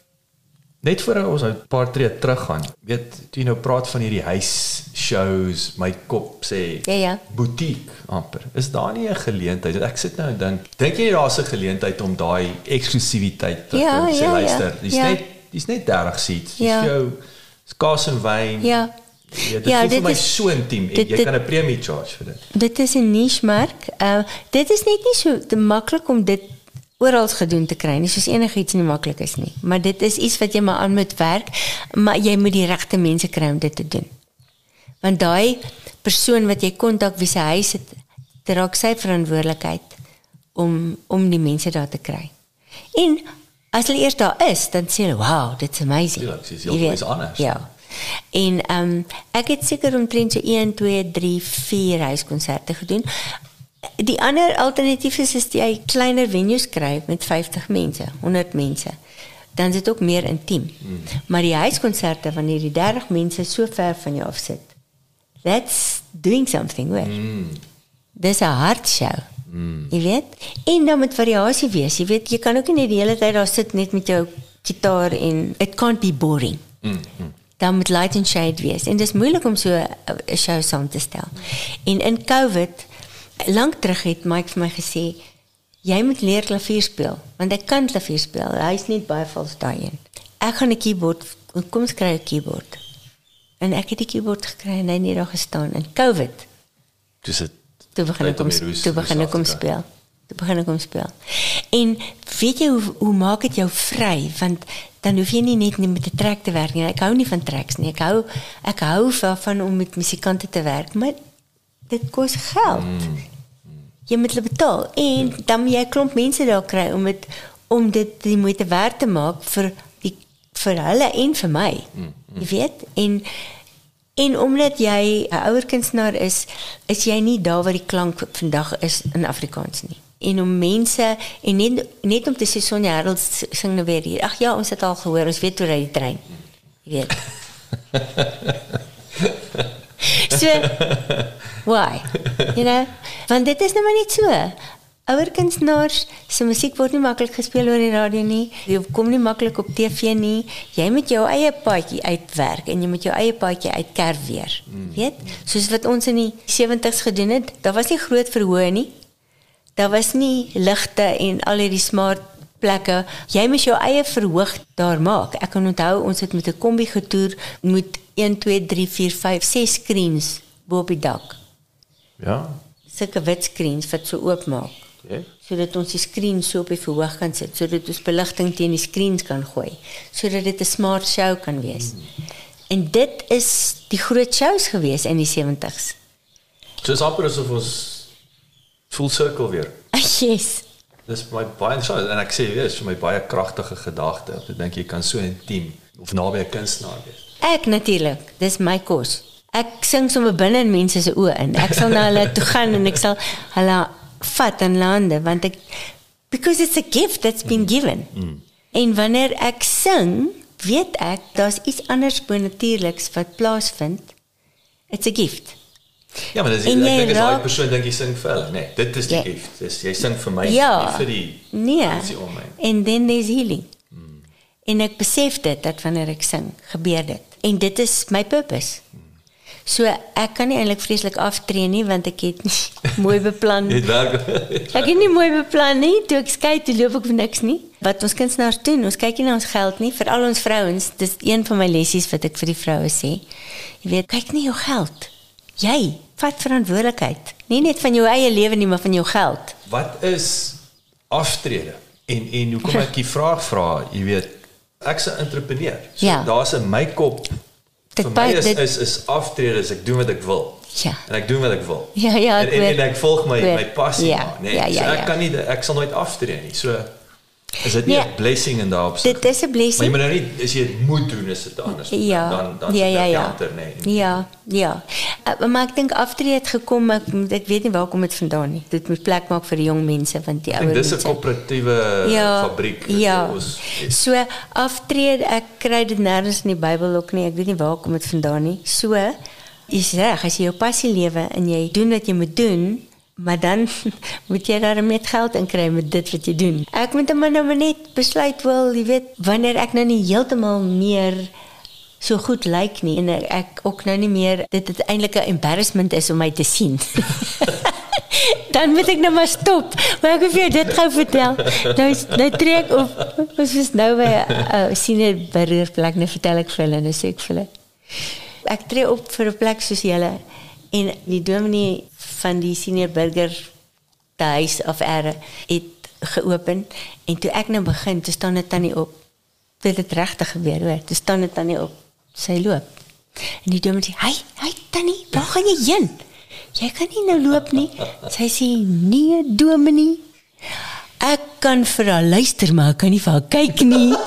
net voor ons 'n paar tree terug gaan. Weet, toe jy nou praat van hierdie huisshows, my kop sê ja, ja. boutique amper. Is daar nie 'n geleentheid? Ek sit nou en dink, dink jy daar's 'n geleentheid om daai eksklusiwiteit te ja, sê ja, luister, ja, dis ja. net dis net dertig seats. Dis ja. jou skaars en wyn. Ja. Ja, dit ja, voel dit vir my is, so intiem en dit, jy dit, kan 'n premie charge vir dit. Dit is 'n niche mark. Uh, dit is net nie so te maklik om dit oral gedoen te kry nie, soos enigiets nie maklik is nie. Maar dit is iets wat jy maar aan moet werk, maar jy moet die regte mense kry om dit te doen. Want daai persoon wat jy kontak wie sy huis het, dit raak sy verantwoordelikheid om om die mense daar te kry. En as hulle eers daar is, dan sê hulle, wow, dit's amazing. Ja, dit is heeltemal iets anders. Ja. En um, ek het seker omtrent so een, twee, drie, vier huiskonserte gedoen. Die ander alternatief is as jy kleiner venues kry met vyftig mense, honderd mense. Dan is dit ook meer intiem. Mm. Maar die huiskonserte wanneer die dertig mense so ver van jou af sit. That's doing something, hoor. Mm. Dis 'n hartshow. Mm. Jy weet? En dan moet variasie wees. Jy weet, jy kan ook nie die hele tyd daar sit net met jou gitaar en it can't be boring. Mm. Mm. Dan moet light and shade wees. En dis moeilik om so 'n show saam te stel. En in COVID lank terug het Mike vir my gesê, jy moet leer klavier speel, want ek kan klavier speel, hy is net baie vals daarin. Ek gaan 'n keyboard, kom ons kry 'n keyboard. En ek het die keyboard gekry en hy het daar gestaan in COVID. Dus het, toe begin ek om, toe begin ek om speel. Toe begin ek om speel. En weet jy hoe, hoe maak het jou vry? Want dan hoef jy nie net nie met 'n track te werk nie. Ek hou nie van tracks nie. Ek hou, ek hou van om met musikante te werk, maar dit kos geld. Mm. Jy moet hulle betaal en dan moet jy klomp mense daar kry om dit om dit die moeite werd te maak vir die vir hulle en vir my. Mm. Mm. Jy weet? En en omdat jy 'n ouer kunstenaar is, is jy nie daar waar die klank vandag is in Afrikaans nie. En om mense en net net om te sê Sonja Harold sing nou weer hier. Ag ja, ons het al gehoor, ons weet hoe ry die trein. Jy weet. So, why? You know? Want dit is nou maar niet so. Ouer kunstenaars se musiek word nie maklik gespeel oor die radio nie. Jy kom nie maklik op T V nie. Jy moet jou eie paadjie uitwerk en jy moet jou eie paadjie uitkerf weer. Mm. Weet? Soos wat ons in die sewenties gedoen het. Daar was nie groot verhoë nie. Daar was nie ligte en al hierdie smart plekke. Jy moet jou eie verhoog daar maak. Ek kan onthou ons het met 'n kombi getoer met een, twee, drie, vier, vyf, ses screens bo op die dak. Ja. Sulke wit screens wat so oop maak. Okay. Sodat ons die screen so op die verhoog kan sit, sodat ons beligting teen die screens kan gooi, sodat dit 'n smart show kan wees. Mm. En dit is die groot shows gewees in die sewenties. So is amper asof ons full circle weer. Yes. Dis my baie interessant en ek sê weer, is vir my baie kragtige gedagte. Ek dink jy kan so intiem of naby 'n kunstenaar wees. Ek natuurlik, dis my kos. Ek sing sommer binne in mense se oë in. Ek sal na hulle toe gaan en ek sal hulle vat in lande want ek because it's a gift that's been given. Mm. En wanneer ek sing, weet ek daar's iets anders bonatuurliks wat plaasvind. It's a gift. Ja, maar dis, En ek jy dink as daai raak- persoon dink jy sing vir hulle. Nee, dit is die Ja. gift. Dis jy sing vir my, Ja, nie vir die nee, mense om my. en then there's healing. Hmm. En ek besef dit, dat wanneer ek sing, gebeur dit. En dit is my purpose. Hmm. So, ek kan nie eintlik vreeslik aftree nie, want ek het nie mooi beplan. Dit werk. Ek het nie mooi beplan nie, toe ek skei, toe loop ek vir niks nie. Wat ons kunstenaars doen, ons kyk nie na ons geld nie, veral ons vrouens, dis een van my lessies wat ek vir die vroue sê. Jy weet, kyk nie jou geld. Jy, vat verantwoordelikheid. Nie net van jou eie lewe nie, maar van jou geld. Wat is aftrede? En en hoekom ek die vraag vra, jy weet, ek's 'n entrepreneur. So Ja. daar's in my kop Dit vir by- my is, dit- is is aftrede is ek doen wat ek wil. Ja. En ek doen wat ek wil. Ja, ja, ek en, en, weet. en ek volg my Ek weet. my passie Ja, maar, nee. ja, ja, so ek ja. kan nie ek sal nooit aftree nie. So is dit nie Nee, 'n blessing in daardie opsig? Dit is 'n Maar jy blessing. moet nou nie as jy dit moet doen is dit anders. Ja, dan dan ja, is dit ja, ja. counter, nee. Ja, ja. Uh, maar ek dink aftree het gekom, ek, ek weet nie waar kom dit vandaan nie. Dit moet plek maak vir die jong mense, want die Ek ouer dink dis 'n mense. koöperatiewe Ja, fabriek. ja. Ons, So aftree, ek kry dit nêrens in die Bybel ook nie. Ek weet nie waar kom dit vandaan nie. So is reg, as jy jou passie lewe en jy doen wat jy moet doen, maar dan moet jy daar met geld in kry met dit wat jy doen. Ek moet dan nou maar net besluit wel, jy weet, wanneer ek nou nie heeltemal meer so goed lyk nie en ek, ek ook nou nie meer dit het eintlik 'n embarrassment is om my te sien. Dan moet ek nou maar stop. Maar ek wil vir jou dit gou vertel. Nou is- nou tree ek op. Ons was nou by 'n uh, senior beroersplek, nou vertel ek vir hulle, nou sê ek vir hulle. Ek tree op vir 'n plek soos julle en die dominee van die senior burger te huis of ere het geopen en toe ek nou begin, toe staan 'n tannie op. Dit het regtig gebeur, hoor. Toe staan 'n tannie op. Sy loop. En die dominee sê: "Hey, hey tannie, waar gaan jy heen? Jy kan nie nou loop nie." Sy sê: "Nee, dominee. Ek kan vir haar luister, maar ek kan nie vir haar kyk nie."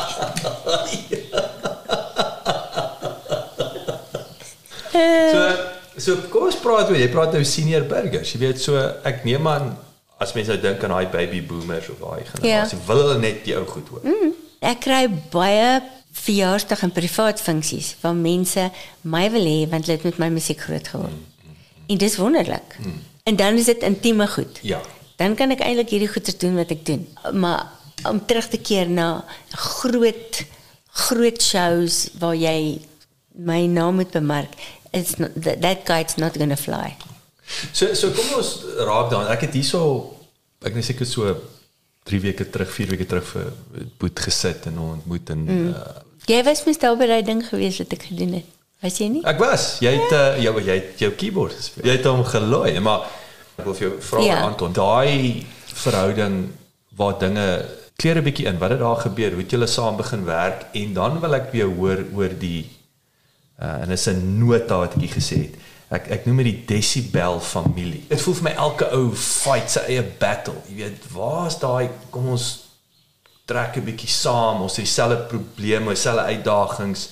So so kom ons praat oor, jy praat nou senior burgers. Jy weet so ek neem aan as mense nou dink aan daai baby boomers of daai generasie, wil hulle net die ou goed hoor. Mm, ek kry baie verjaarsdag en privaat funksies waar mense my wil hê want hulle het met my musiek groot geword. Mm, mm, en dis wonderlik. Mm. En dan is dit intieme goed. Ja. Dan kan ek eintlik hierdie goeie doen wat ek doen. Maar om terug te keer na groot groot shows waar jy my naam moet bemark, it's not, that, that guy's not going to fly. So so kom ons raak dan. Ek het hierso ek net seker so drie weke terug, vier weke terug vir Boet gesit en ontmoet en mm. uh, Jy was mos daar by daai ding gewees wat ek gedoen het. Was jy nie? ek was. Jy het uh, jou jy het jou keyboard gespeel. Jy het hom gelooi, maar ek wil vir jou vra Ja. Anton, daai verhouding waar dinge kleer 'n bietjie in, wat het daar gebeur? Hoe het julle saam begin werk? En dan wil ek weer hoor oor die uh, en is 'n nota wat ek hier gesê het. Ek ek noem dit die Decibel familie. Dit voel vir my elke ou fight sy eie battle. Jy weet, waar is daai kom ons trek 'n bietjie saam, ons het dieselfde probleme, dieselfde uitdagings.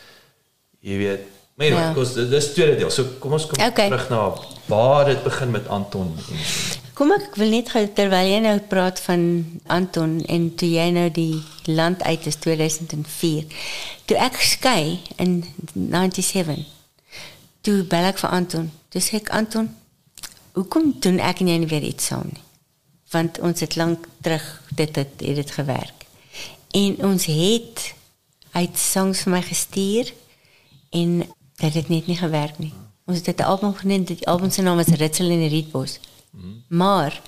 Jy weet, maar anyway, Ja. kos, dis die tweede deel. So kom ons kom Okay. terug na waar dit begin met Anton. Kom ek wil net gou terwyl jy nou praat van Anton en toe jy nou die land uit is tweeduisend vier. Toe ek skei in negenennegentig. Toe bel ek vir Anton. Toe sê ek Anton, hoekom doen ek en jy nie weer iets saam nie? Want ons het lank terug dit het, het dit gewerk. En ons het uit songs vir my gestuur en dit het net nie gewerk nie. Ons het 'n album geneem, die album se naam was Ritsel in die Rietbos. Mm. Maar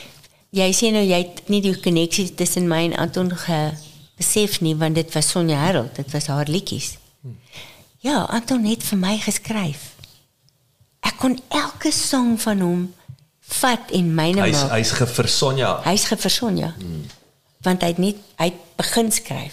jy sê nou jy het nie die koneksie tussen my en Anton besef nie, want dit was Sonja Harold, dit was haar liedjies. Mm. Ja, Anton het vir my geskryf. Ek kon elke song van hom vat en myne Hy's maak. hy's gever Sonja. Hy's gever Sonja. Mm. Want hy het net hy het begin skryf.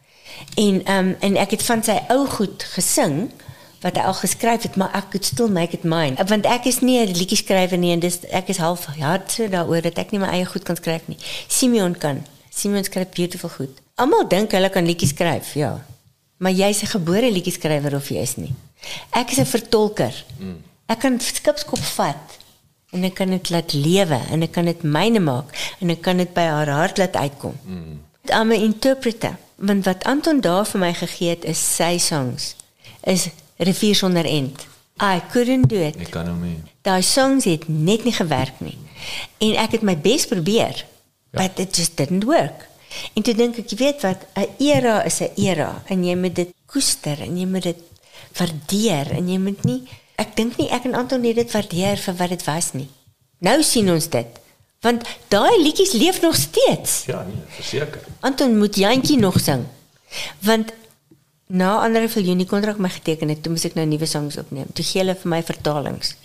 En um, en ek het van sy ou goed gesing wat hy al geskryf het, maar ek could still make it mine. Want ek is nie 'n liedjie skrywer nie en dis ek is half hard so daaroor dat ek nie my eie goed kan skryf nie. Simeon kan. Simeon skryf beautiful goed. Almal dink hulle kan liedjies skryf, ja. Maar jy's 'n gebore liedjie skrywer of jy is nie. Ek is 'n vertolker. Mm. Ek kan skipskop vat en ek kan dit laat lewe en ek kan dit myne maak en ek kan dit by haar hart laat uitkom. Mm. I'm 'n interpreter. Want wat Anton daar vir my gegee het is sy songs. Is Rivier sonder end. I couldn't do it. Ek kan hom nie. Daai songs het net nie gewerk nie. En ek het my bes probeer, Ja. but it just didn't work. En toe dink ek, jy weet wat, 'n era is 'n era en jy moet dit koester en jy moet dit waardeer en jy moet nie, ek dink nie ek en Anton het dit waardeer vir wat dit was nie. Nou sien ons dit. Want daai liedjies leef nog steeds. Ja, nee, verseker. Anton moet Jantjie nog sing. Want na ander viljoen die kontrak my geteken het, toe moes ek nou nuwe songs opneem. Toe gee hulle vir my vertalings.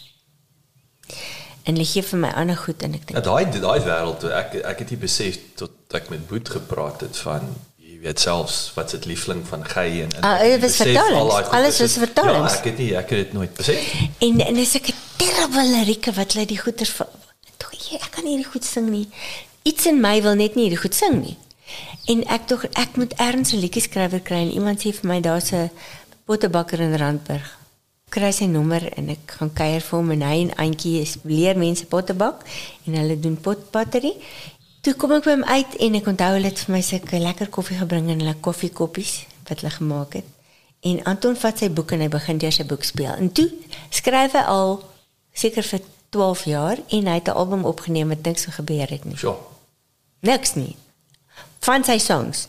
En hulle gee vir my ander goed en ek dink, Ja, daai daai wêreld, ek ek het nie besef tot ek met Boet gepraat het van jy weet selfs wat se liefling van Gey en, en Ah, ek dit was besef vertalings. al daai goed Alles is- was vertalings. Ja, ek het nie ek het dit nooit besef. en en dis ek 'n terrible lirieke wat hulle die goeie tog ek kan nie hierdie goed sing nie. Iets in my wil net nie hierdie goed sing nie. En ek tog ek moet erns 'n liedjie skrywer kry en iemand sê vir my daar's 'n pottebakker in Randburg. Kry sy nommer en ek gaan kuier vir hom en hy en Antjie is leer mense potte bak en hulle doen potbattery. Toe kom ek by hom uit en ek onthou hulle het vir my sulke lekker koffie gebring en hulle koffiekoppies wat hulle gemaak het. En Anton vat sy boek en hy begin deur sy boek speel. En toe skryf hy al seker vir twaalf jaar en hy het 'n album opgeneem wat niks so gebeur het nie. So. Niks nie. Van sy songs.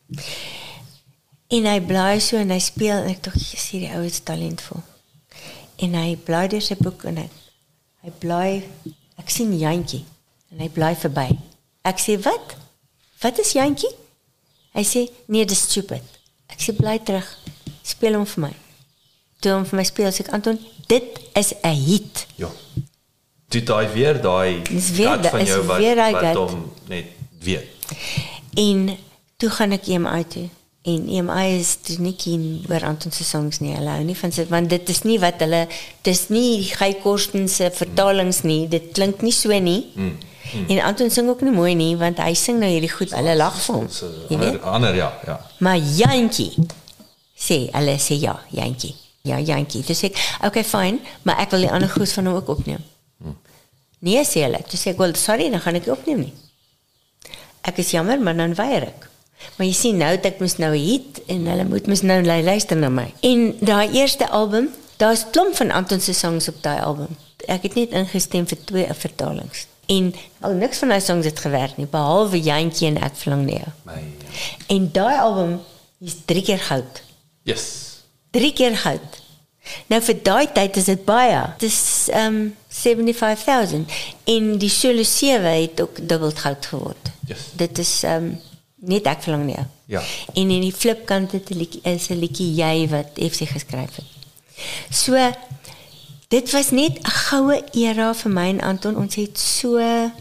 En hy blaai so en hy speel en ek dink jy's hierdie ou is talentvol. En hy blaai deur sy boek en hy hy blaai, ek sien Jantjie en hy blaai verby. Ek sê wat? Wat is Jantjie? Hy sê nee, dis stupid. Ek sê bly terug. Speel hom vir my. Toe hom vir my speel, sê ek Anton, dit is 'n hit. Ja. Toe daai weer daai Dis weer gat da- van is jou wat weer daai wat gat. hom net weet. En toe gaan ek E M I toe. En E M I is dus nie keen oor Anton se songs nie. Hulle hou nie van sy, want dit is nie wat hulle, dis nie die Gey Korsten se vertalings nie. Dit klink nie so nie. Mm. Mm. En Anton sing ook nie mooi nie, want hy sing nou hierdie goed. Hulle lag vir hom. So, Jy weet? ander, ander ja, ja. Maar Jantjie sê, hulle sê ja, Jantjie. Ja, Jantjie. Toe sê ek, okay, fine, maar ek wil die ander goed van hom ook opneem. Hmm. Nee, sê hulle. Toe sê ek, well, sorry, dan gaan ek nie opneem nie. Ek is jammer, maar dan weier ek. Maar jy sien nou, dat ek moes nou 'n hit, en hulle moet moes nou luister na my. En daai eerste album, daar's klomp van Anton se songs op daai album. Ek het net ingestem vir twee vertalings. En al niks van daai songs het gewerk nie, behalwe Jantjie en Ek verlang na jou. My En daai album is drie keer goud. yes. Drie keer goud. Nou vir daai tyd is dit baie. Dit is um seventy-five thousand. En die solo sewe het ook dubbel goud geword. Yes. Dit is um net Ek verlang na jou. Ja. En in die flipkant het 'n liedjie is 'n liedjie Jy wat F C geskryf het. So dit was net 'n goue era vir my en Anton. Ons het so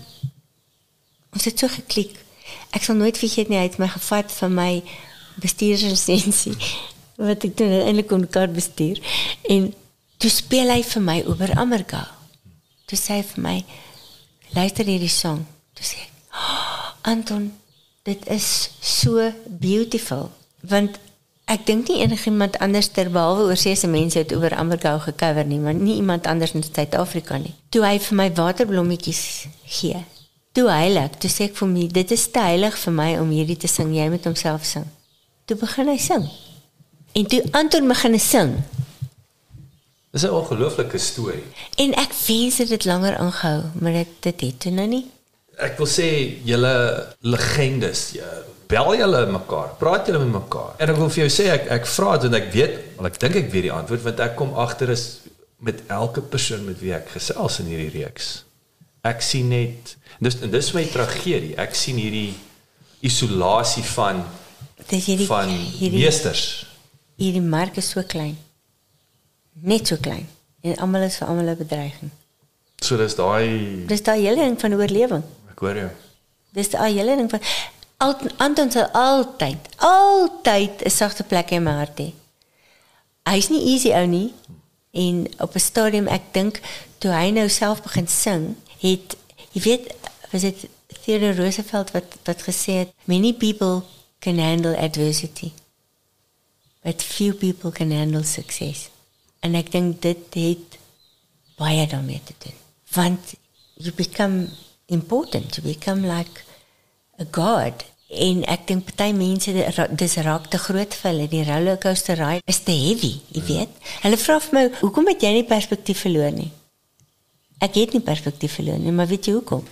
ons het so geklik. Ek sal nooit vergeet nie, hy het my gevat van my bestuurslisensie wat ek toen eintlik kon kar bestuur en toe speel hy vir my oor Amerika. Toe sê hy vir my luister hierdie song. Toe sê ek, oh, Anton, dit is so beautiful want ek dink nie enigiemand anders ter behalwe oorseese mense het oor Amerika gecover nie, want nie iemand anders in Suid-Afrika nie. Toe hy vir my waterblommetjies gee. Toe heilig, toe sê ek vir my, dit is te heilig vir my om hierdie te sing, jy moet homself sing. Toe begin hy sing. En toe Anton begin sing. Dis 'n ongelooflike storie. En ek wens dit het langer aangehou, maar dit dit het toe nou nie. Ek wil sê julle legendes, ja, bel julle mekaar, praat julle met mekaar. En ek wil vir jou sê ek ek vra dit en ek weet, wel ek dink ek weet die antwoord want ek kom agter is met elke persoon met wie ek gesels in hierdie reeks. Ek sien net dis en dis my tragedie. Ek sien hierdie isolasie van Dis hierdie van hierdie, meesters. hierdie mark is so klein. Net so klein. En almal is vir almal 'n bedreiging. So dis daai Dis daai hele ding van oorlewing. ek hoor jou. Dis daai hele ding van al, Anton sal altyd, altyd 'n sagte plek in my hart hê. Hy's nie easy ou nie. En op 'n stadium ek dink toe hy nou self begin sing, het jy weet, was dit Theodore Roosevelt wat wat gesê het, many people can handle adversity, but few people can handle success. En ek dink dit het baie daarmee te doen. Want you become important, you become like a god En ek dink party mense dis raak te groot vir hulle. Die rollercoaster ride is te heavy, jy weet. Hulle vra vir my, hoekom het jy nie perspektief verloor nie? Ek het nie perspektief verloor nie, maar weet jy hoekom?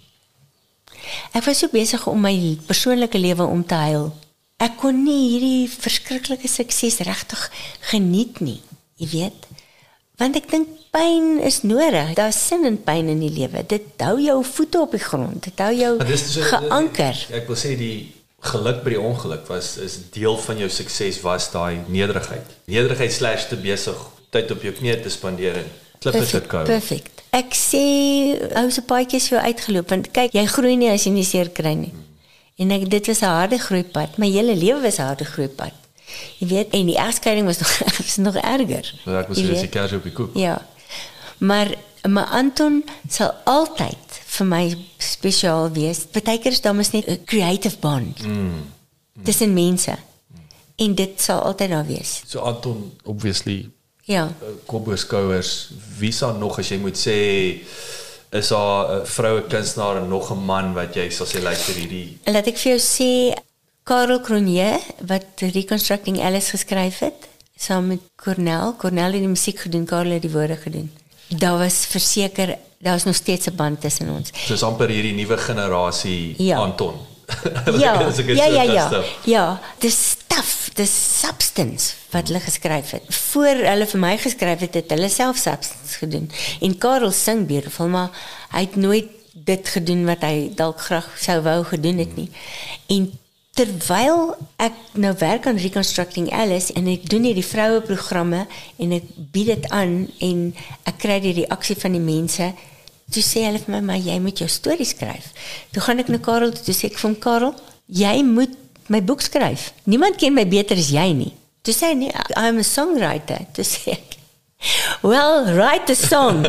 Ek was so besig om my persoonlike lewe om te huil. Ek kon nie hierdie verskriklike sukses regtig geniet nie, jy weet. Want ek dink pyn is nodig. Daar's sin in pyn in die lewe. Dit hou jou voete op die grond. Dit hou jou so, geanker. Ek wil sê die geluk by die ongeluk was is deel van jou sukses was daai nederigheid. Nederigheid slash te besig tyd op jou knieë te spandeer en klippe te kou. Perfect. Ek sê ou se paadjies vir jou uitgeloop want kyk, jy groei nie as jy nie seer kry nie. En ek dit was 'n harde groeipad. My hele lewe was 'n harde groeipad. Jy weet, en die egskeiding was nog was nog erger. Ja, ek was hier die kers op die koek. Ja. Maar maar Anton sal altyd vir my spesiaal wees. Partykeer is daar mos net 'n creative bond. Mm. Mm. Tussen mense. Mm. En dit sal altyd daar wees. So Anton obviously ja. Kobbo skouers, wie sal nog as jy moet sê is daar 'n vroue kunstenaar en nog 'n man wat jy sal sê luister hierdie. Laat ek vir jou sê Karel Cronje wat Reconstructing Alice geskryf het saam met Cornel. Cornel het die musiek gedoen, Karel het die woorde gedoen. Daar was verseker, daar was nog steeds 'n band tussen ons. Soos amper hierdie nuwe generasie ja. Anton. ja, ja, ja, ja. Ja, dis stuff, dis substance wat hulle geskryf het. Voor hulle vir my geskryf het, het hulle self substance gedoen. En Karel sing beautiful, maar hy het nooit dit gedoen wat hy dalk graag sou wou gedoen het nie. En terwyl ek nou werk aan Reconstructing Alice en ek doen hierdie vroueprogramme en ek bied dit aan en ek kry die reaksie van die mense, toe sê hulle vir my, maar jy moet jou storie skryf. Toe gaan ek na Karel toe, toe sê ek vir hom, Karel, jy moet my boek skryf. Niemand ken my beter as jy nie. Toe sê hy, nee, I'm a songwriter. Toe sê ek, well, write a song.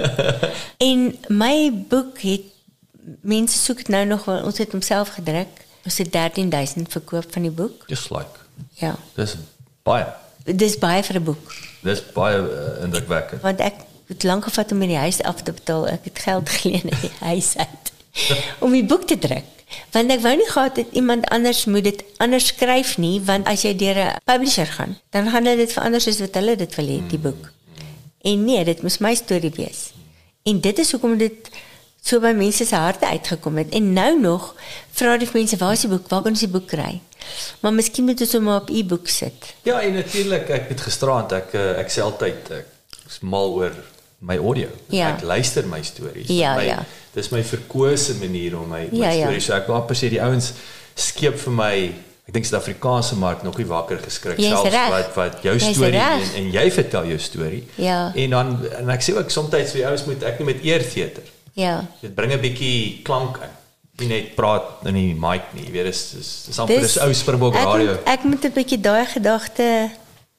En my boek het, mense soek het nou nog, ons het homself gedruk, ons het dertien duisend verkoop van die boek. Just like. Ja. Dis baie. Dis baie vir 'n boek. Dis baie uh, indrukwekkend. Want ek het lank gevat om die huis af te betaal. Ek het geld geleen in die huis uit om die boek te druk. Want ek wou nie gehad dat iemand anders moet dit anders skryf nie, want as jy deur 'n publisher gaan, dan gaan hulle dit verander soos wat hulle dit wil hê, die boek. En nee, dit moes my storie wees. En dit is hoekom dit so by mense se harte uitgekom het. En nou nog vra die mense, waar is die boek? Waar kan ons die boek kry? Maar miskien moet ons hom op e-boek sit. Ja, en natuurlik, ek het gisteraand, ek ek sê altyd ek is mal oor my audio. Ja. Ek luister my stories. Ja, my, ja. Dis my verkose manier om my, my ja, stories. Ja. So ek wil amper sê die ouens skeep vir my, ek dink Suid-Afrikaanse mark nog nie wakker geskrik Jy is selfs reg. wat wat jou Jy is storie reg. en, en jy vertel jou storie. Ja. En dan en ek sê ook soms vir die ouens moet ek nie met eertheater. Ja. Dit bring 'n bietjie klank in. Nie net praat in die mic nie, jy weet dis dis dis amper dis ou Springbok radio. Ek, ek moet 'n bietjie daai gedagte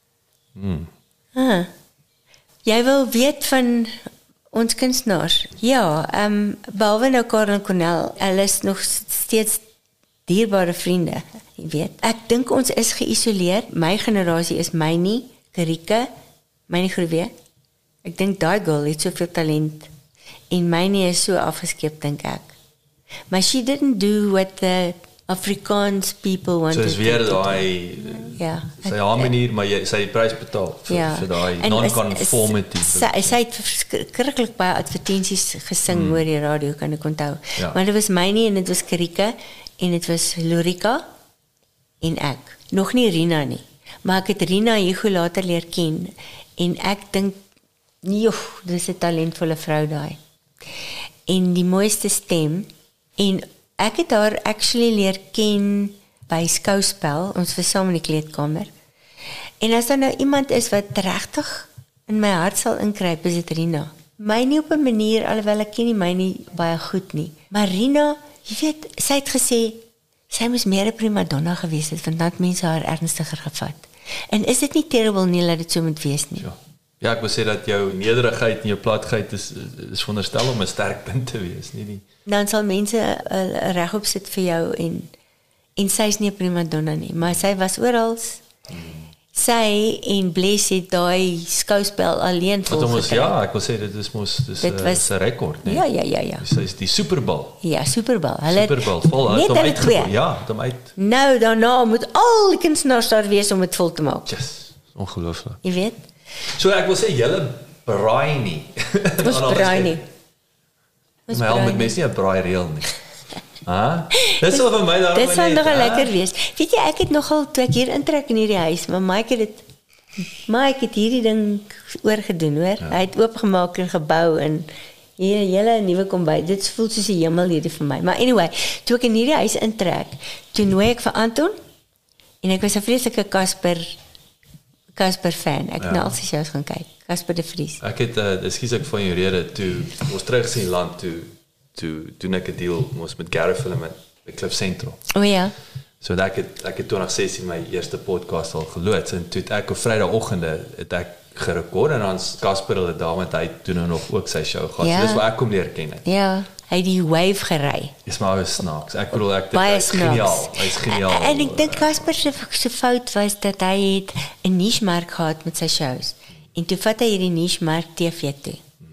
Hmm. Ah. Jy wil weet van ons kunstenaars. Ja, ehm um, behalwe nou Karel en Cornel, hulle is nog steeds dierbare vriende, jy weet. Ek dink ons is geïsoleer. My generasie is mynie, Karike, mynie Groewe. Ek dink daai girl het soveel talent en mynie is so afgeskeep, dink ek. Maar she didn't do what the Afrikaans people wanted. So is weer daai ja, sy haar manier, maar jy sy die prys betaal vir ja. vir daai En non-conformity. is- is- Sy sy het verskriklik baie advertensies gesing Hmm. oor die radio, kan ek onthou. Ja. Maar dit was mynie en dit was Karike en dit was Lorika en ek. Nog nie Rina nie. Maar ek het Rina Hugo later leer ken en ek dink, joh, dis 'n talentvolle vrou daai. En die mooiste stem en ek het haar actually leer ken by skouspel, ons was saam in die kleedkamer. En as daar nou iemand is wat regtig in my hart sal inkruip, is dit Rina. My nie op 'n manier, alhoewel ek ken nie my nie baie goed nie. Maar Rina, jy weet, sy het gesê, sy moes meer 'n primadonna gewees het, want dan het mense haar ernstiger gevat. En is dit nie terrible nie, dat dit so moet wees nie? Ja. Ja, ek wil sê dat jou nederigheid en jou platheid is is veronderstel om 'n sterk punt te wees, nie nie. Dan sal mense uh, regop sit vir jou en en sy is nie 'n primadonna nie, maar sy was oral. sy en Bless het daai skouspel alleen Wat ons volgekry. ja, ek wil sê dit is mos dis Dit uh, was- 'n rekord, né? Ja, ja, ja, ja. Dis is die Super Bowl. Ja, Super Bowl. Hulle het Super Bowl vol net hom hulle twee. Ja, hom uit. Nou daarna moet al die kunstenaars daar wees om dit vol te maak. Yes, ongelooflik. Jy weet? So ek wil sê julle braai nie. Ons braai nie. Ons Maar al braai met nie. mense nie 'n braai reël nie. Ha? Dis sal vir my daarom Dit sal net, nogal hè? lekker wees. Weet jy, ek het nogal toe ek hier intrek in hierdie huis, maar Mike het dit Mike het hierdie ding oorgedoen, hoor. Ja. Hy het oopgemaak en gebou en hier 'n hele nuwe kombuis. Dit voel soos die hemel hierdie vir my. Maar anyway, toe ek in hierdie huis intrek, toe nooi ek vir Anton en ek was 'n vreeslike Casper Casper fan. Ek het Ja. na al sy shows gaan kyk. Casper de Vries. Ek het uh, ekskuus ek van jou rede toe ons terug sien land toe toe doen ek 'n deal ons met Gareth met by Cliff Central. O ja. So dat ek het, ek het twintig sessie my eerste podcast al geloods en toe het ek op Vrydagoggende het ek gerekord en dan Casper hulle daar met hy doen nou nog ook sy show gehad. Ja. So dis waar ek kom leer ken het. Ja, hy het die wave gery. Dis maar was snaaks. Ek bedoel ek dit Baie hy's geniaal. snaaks. Hy's geniaal. En ek dink Casper se se fout was dat hy het 'n niche-mark gehad met sy shows. En toe vat hy hierdie niche-mark T V toe.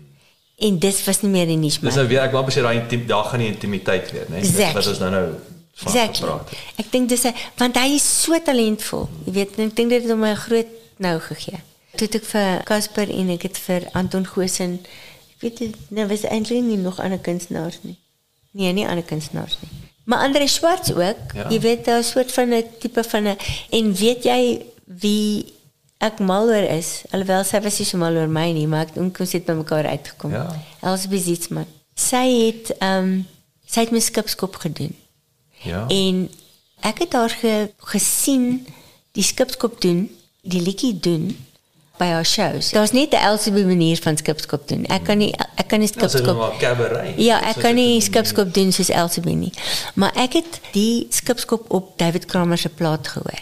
En dis was nie meer 'n Dis niche-mark. nou weer ek wou sê daai intiem daar gaan die intimiteit weer, né? Exactly. Wat ons nou nou van Exactly. gepraat het. Ek dink dis 'n want hy is so talentvol. Jy weet, en ek dink dit het hom 'n groot nou gegee. Toe het ek vir Casper en ek het vir Anton Goosen, ek weet dit nou was eintlik nie nog ander kunstenaars nie. Nee, nie ander kunstenaars nie. Maar Andre Schwartz ook. Ja. Jy weet, daar 'n soort van 'n tipe van 'n en weet jy wie ek mal oor is? Alhoewel sy was nie so mal oor my nie, maar ek dink ons het by mekaar uitgekom. Ja. Elsbie Zietsman. Sy het ehm um, sy het my skipskop gedoen. Ja. En ek het haar ge, gesien die skipskop doen, die liedjie doen by haar shows. Daar's net 'n Elsbie manier van skipskop doen. Ek kan nie ek kan nie Ons het skipskop maar cabaret. Ja, Soos ek kan dit nie noem. skipskop doen soos Elsbie nie. Maar ek het die skipskop op David Kramer se plaat gehoor.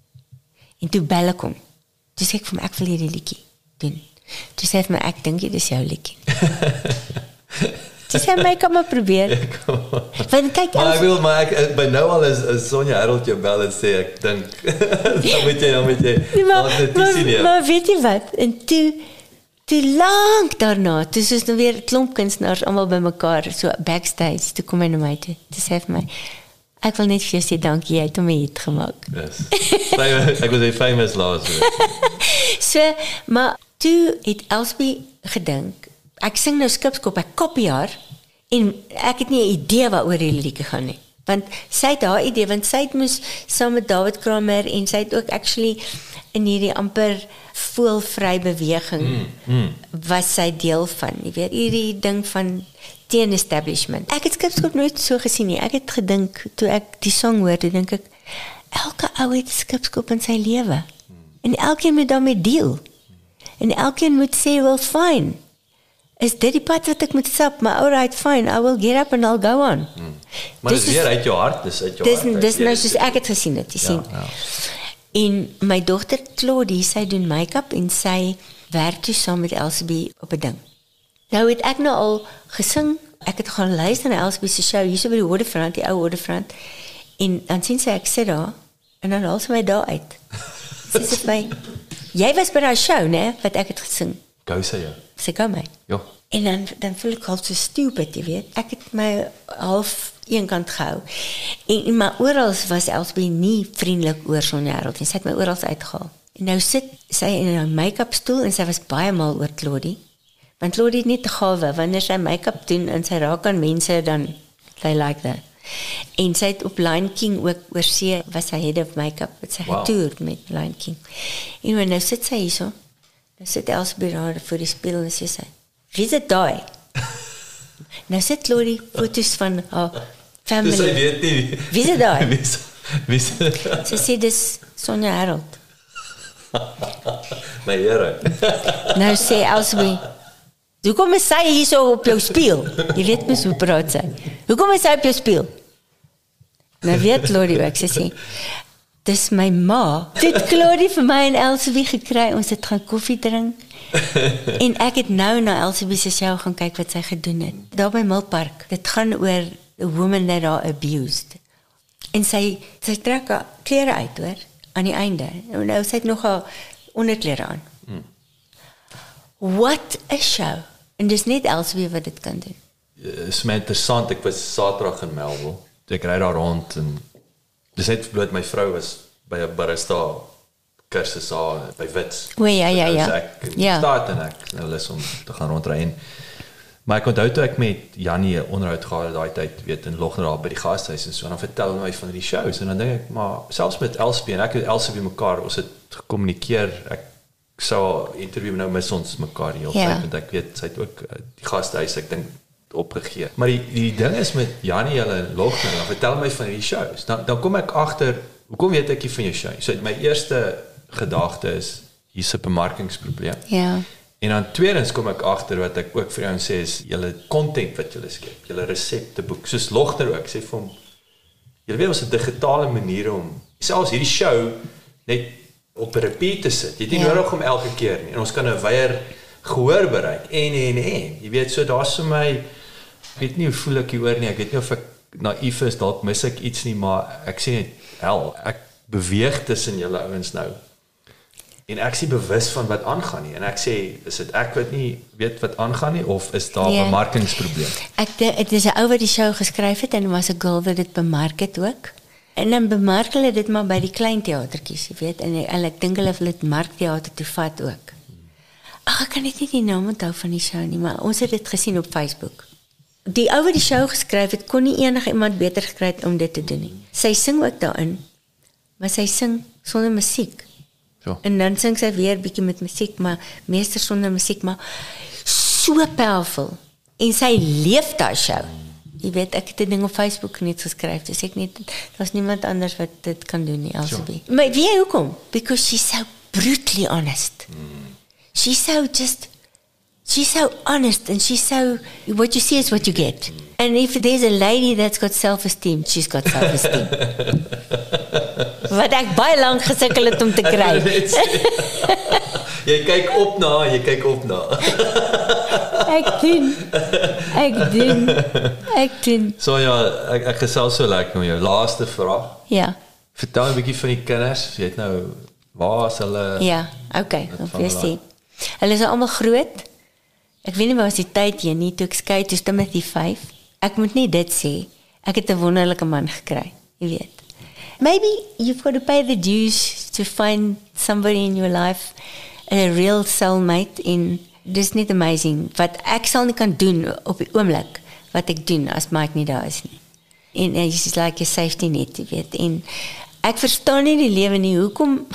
En toe bel ek hom. Toe sê ek vir hom ek wil hierdie liedjie doen. Toe sê hy vir my ek dink dit is jou liedjie. Toe sê hy my kom maar probeer. Want kyk Maar ek Els- wil maar ek ek- by nou al is, is Sonja Harold jou bel en sê ek dink dan moet jy dan moet jy Nee, maar, laat dit maar, sien ja. maar weet jy wat? En toe, toe lank daarna, toe soos nou weer 'n klomp kunstenaars almal bymekaar, so backstage, toe kom hy na my toe. Toe sê hy vir my, ek wil net vir jou sê dankie, jy het hom 'n hit gemaak. Yes. Famous, ek was 'n famous last week. So, maar toe het Elsbie gedink, ek sing nou skipskop, ek kopie haar, en ek het nie 'n idee waaroor die liedjie gaan nie. Want sy het haar idee, want sy het moes saam met David Kramer en sy het ook actually in hierdie amper voelvry beweging mm, mm. was sy deel van, jy weet, hierdie ding van teen establishment. Ek het skipskop nooit so gesien nie. Ek het gedink toe ek die song hoor, toe dink ek elke ou het skipskop in sy lewe. En elkeen moet daarmee deel. En elkeen moet sê, well, fine. Is dit die pad wat ek moet stap? Maar alright, fine, I will get up and I'll go on. Hmm. Maar dis Dis is- weer uit jou hart, dis uit jou Dis hart. dis nou soos ek het gesien het, jy sien. Ja, ja. En my dogter Claudie, sy doen make-up en sy werk toe saam met Elsbie op 'n ding. Nou het ek nou al gesing, ek het gaan luister na Elsbie se show hier so by die Waterfront, die ou Waterfront. En dan sien sy ek sit daar en dan haal sy my daar uit. Sy sê vir my, jy was by daai show, né, wat ek het gesing. Gou sê jy. Sy kom my. Ja. En dan, dan voel ek half so stupid, jy weet. Ek het my half een kant gehou. En, maar oral was Elsbie nie vriendelik oor Sonja Harold nie. Sy het my oral uitgehaal. En nou sit sy in 'n make-up stoel en sy was baie mal oor Claudie. Want Claudie het net te gawe. Wanneer sy make-up doen en sy raak aan mense, dan they like that. En sy het op Lion King ook oor see, was sy head of make-up. Het sy Wow. getoer met Lion King. En nou sit sy hier so. Nou sit Elsbie daar voor die spieël en sê sy, wie is dit daai? Nou sit Claudie foto's van haar family. Dus sy weet nie. Wie is dit daai? Wie is wie is Sy sê dis Sonja Harold. my Here. Nou sê Elsbie, hoekom is sy hier so op jou spieël? Jy weet mos hoe praat sy. Hoekom is sy op jou spieël? Nou weet Claudie ook, sy sê, dis my ma. Dit Claudie vir my en Elsbie gekry, ons het gaan koffie drink. En ek het nou na Elsbie se show gaan kyk wat sy gedoen het. Daar by Milpark. Dit gaan oor a woman that are abused. En sy sy trek haar klere uit, hoor. aan die einde. Nou sy het nog haar onderklere aan. Hmm. What a show. En dis net Elsbie wat dit kan doen. Is my interessant, ek was Saterdag in Melville. Ek ry daar rond en dis net bloot my vrou was by 'n barista kursus daar by Wits. O ja ja ja. So ek ja. staat en ek nou lus om te gaan rondry en maar ek onthou toe ek met Jannie 'n onderhoud gehad daai tyd, weet in Logner daar by die gastehuis en so, en dan vertel hy my van die shows en dan dink ek, maar selfs met Elsbie en ek het Elsbie mekaar, ons het gekommunikeer, ek sou interview nou mis ons mekaar die hele ja. tyd, want ek weet sy het ook uh, die gastehuis ek dink opgegee. Maar die die ding is met Jannie hulle in Logner, dan vertel my van die shows. Dan dan kom ek agter, hoekom weet ek nie van jou show? So my eerste gedagte is hier's 'n bemarkingsprobleem. Ja. En dan tweedens kom ek agter wat ek ook vir jou sê is julle content wat julle skep, julle resepteboek, soos Logner ook, sê vir hom julle weet ons het digitale maniere om selfs hierdie show net op 'n repeat te sit. Jy het nie ja. nodig om elke keer nie. En ons kan 'n wyeer gehoor bereik en en en. Jy weet so daar's vir my ek weet nie hoe voel ek hieroor nie. Ek weet nie of ek naïef is, dalk mis ek iets nie, maar ek sê net hel, ek beweeg tussen julle ouens nou. En ek is bewus van wat aangaan nie. En ek sê, is dit ek wat nie weet wat aangaan nie, of is daar 'n Ja. bemarkingsprobleem? Ek dink dit is 'n ou wat die show geskryf het en er was 'n girl wat dit bemark het ook. En dan bemark hulle dit maar by die klein teatertjies, jy weet, en, en ek dink hulle wil dit markteater toe vat ook. Ag, ek kan net nie die naam onthou van die show nie, maar ons het dit gesien op Facebook. Die ou wat die show geskryf het, kon nie enige iemand beter gekry het om dit te doen nie. Sy sing ook daarin, maar sy sing sonder musiek. So. En dan sing sy weer bietjie met musiek, maar meester sonder musiek, maar so powerful. En sy leef daai show. Jy weet, ek het 'n ding op Facebook net geskryf, dus ek net, daar's niemand anders wat dit kan doen nie, Elsbie. Sure. Maar weet jy hoekom? Because she's so brutally honest. Mm. She's so just, she's so honest, and she's so, what you see is what you get. Mm. And if there's a lady that's got self-esteem, she's got self-esteem. Wat ek baie lank gesukkel het om te kry. Jy kyk op na, jy kyk op na. Ek doen, ek doen, ek doen. So ja, ek, ek gesels so lekker met jou. Laaste vraag. Ja. Vertel 'n bietjie van die kinders. Jy weet nou, waar is hulle? Ja, okay, dan wil jy sê. Hulle is almal groot. Ek weet nie waar was die tyd hier nie, toe ek skei, toe Timothy vyf. Ek moet nie dit sê. Ek het 'n wonderlike man gekry, jy weet. Maybe you've got to pay the dues to find somebody in your life, a real soulmate in. Dis net amazing wat ek sal nie kan doen op die oomblik wat ek doen as Mike nie daar is nie. En hy is like a safety net, jy weet. En ek verstaan nie die lewe nie. Hoekom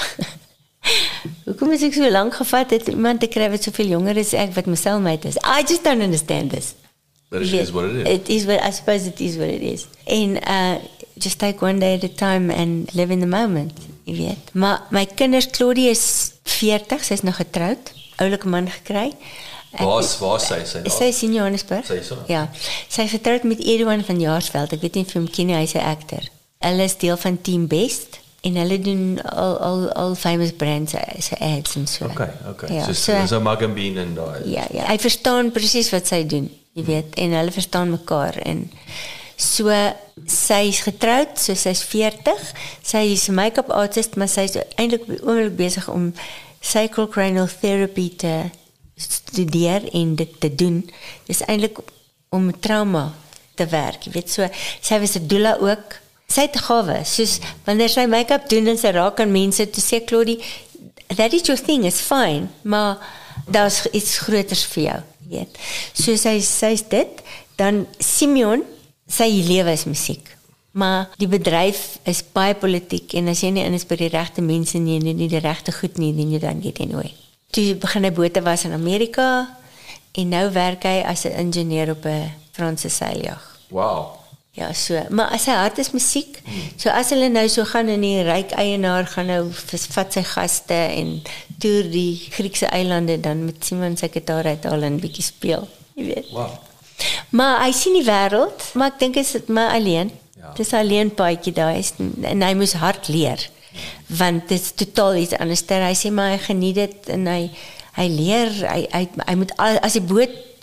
hoekom is ek so lank gevat het iemand te kry wat soveel jonger is ek wat my soulmate is? I just don't understand this. But it is what it is. It is what I suppose it is what it is. En uh just take one day at a time and live in the moment, jy weet. Maar my kinders, Claudie is veertig, sy is nog getroud, oulike man gekry. Waar waar sy sy Sy is in Johannesburg. Sy is so. Ja. Sy is getroud met Edwin van Jaarsveld. Ek weet nie of jy hom ken nie, hy's 'n actor. Hulle is deel van Team Best en hulle doen al al al famous brands se ads en so. Okay, okay. Ja, so so, so Magambien en daai. Ja, ja. Hy verstaan presies wat sy doen, jy weet, en hulle verstaan mekaar en so sy is getroud, so sy is veertig. Sy is 'n make-up artist, maar sy is eintlik oomblik besig om sacral-cranial therapy te studeer en dit te doen. Dis eintlik om trauma te werk. Jy weet so, sy was 'n doula ook. Sy het gawe, soos wanneer sy make-up doen en sy raak aan mense, toe sê Claudie, that is your thing, it's fine, maar daar's iets groters vir jou, jy weet. So sy sy's dit, dan Simeon, sy lewe is musiek. Maar die bedryf is baie politiek en as jy nie in is by die regte mense nie en nie die regte goed nie, dan jy dan get anyway. Toe begin hy bote was in Amerika en nou werk hy as 'n ingenieur op 'n Franse seiljag. Wow. Ja, so, maar as sy hart is musiek, so as hulle nou so gaan en die ryk eienaar gaan nou vat sy gaste en toer die Griekse eilande, dan met Simon sy gitaar uithaal en bietjie speel, jy weet. Wow. Maar hy sien die wêreld, maar ek dink is dit maar alleen. Ja. Dis alleen paadjie daar is en hy moes hard leer. Want dit is totaal iets anders. Hy sê maar hy geniet dit en hy hy leer, hy hy, hy moet al, as die boot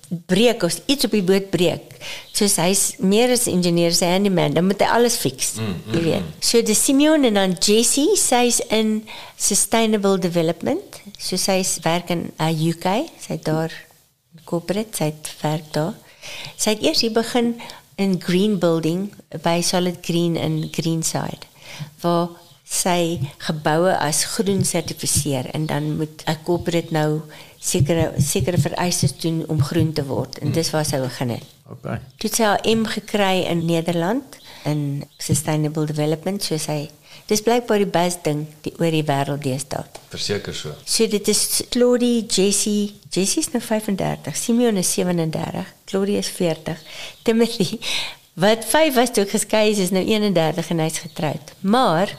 breek, as iets op die boot breek, soos hy's meer as ingenieur, sy handyman, dan moet hy alles fix, mm, mm, jy weet. So die Simeon en dan Jessie, sy's in Sustainable Development, so sy's werk in uh, U K, sy het daar corporate, sy het werk daar. Sy het eers hier begin in green building, by Solid Green in Greenside, waar sy geboue as groen certificeer, en dan moet 'n corporate nou sekere, sekere vereistes doen om groen te word, en dis waar sy begin het. Okay. Toe het sy haar M gekry in Nederland, in Sustainable Development, so sy, dis blijkbaar die best ding die oor die wêreld deesdae. Verseker so. So dit is Claudie, Jessie, Jessie is nou vyf-en-dertig, Simeon is sewe-en-dertig, Claudie is veertig, Timothy, wat vyf was toe ek geskei is, is nou een-en-dertig en hy is getroud. Maar,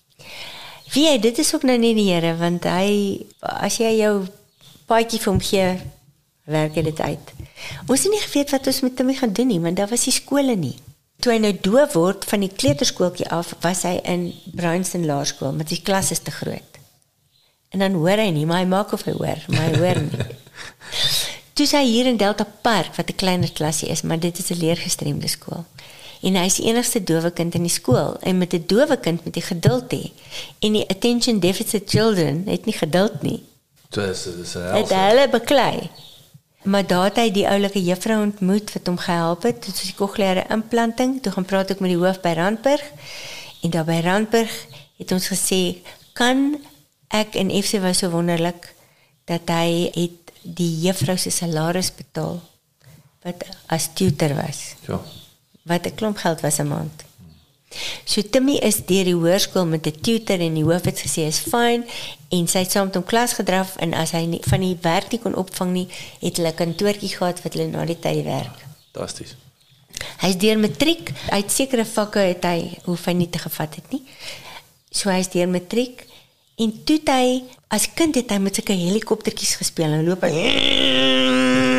wie jy, dit is ook nou nie die Here, want hy, as jy jou paadjie vir hom gee, werk hy dit uit. Ons het nie geweet wat ons met hom gaan doen nie, want daar was die skole nie. Toe hy nou doof word van die kleuterskooltjie af, was hy in Bryanston Laerskool, want die klas is te groot. En dan hoor hy nie, maar hy maak of hy hoor, maar hy hoor nie. Toe is hy hier in Delta Park, wat 'n kleiner klasie is, maar dit is 'n leergestremde skool. En hy is die enigste dowe kind in die skool, en met 'n dowe kind moet hy geduld hê. En die attention deficit children het nie geduld nie. Dus dit is 'n Het hulle beklei. Maar daar het hy die oulike juffrou ontmoet wat hom gehelp het, toe die cochleaire implanting, toe gaan praat ek met die hoof by Randburg, en daar by Randburg het ons gesê, kan ek, en F C was so wonderlik, dat hy het die juffrou se salaris betaal, wat as tutor was, Ja. wat 'n klomp geld was 'n maand. So Timmy is deur die hoërskool met 'n tutor en die hoof het gesê is fyn en sy het saam met hom klas gedraf en as hy nie, van die werk nie kon opvang nie, het hulle 'n kantoortjie gehad wat hulle na die tyd werk. Fantasties. Hy is deur matriek, uit sekere vakke het hy hoef hy nie te gevat het nie. So hy is deur matriek en toe het hy as kind het hy met sulke helikoptertjies gespeel en loop hy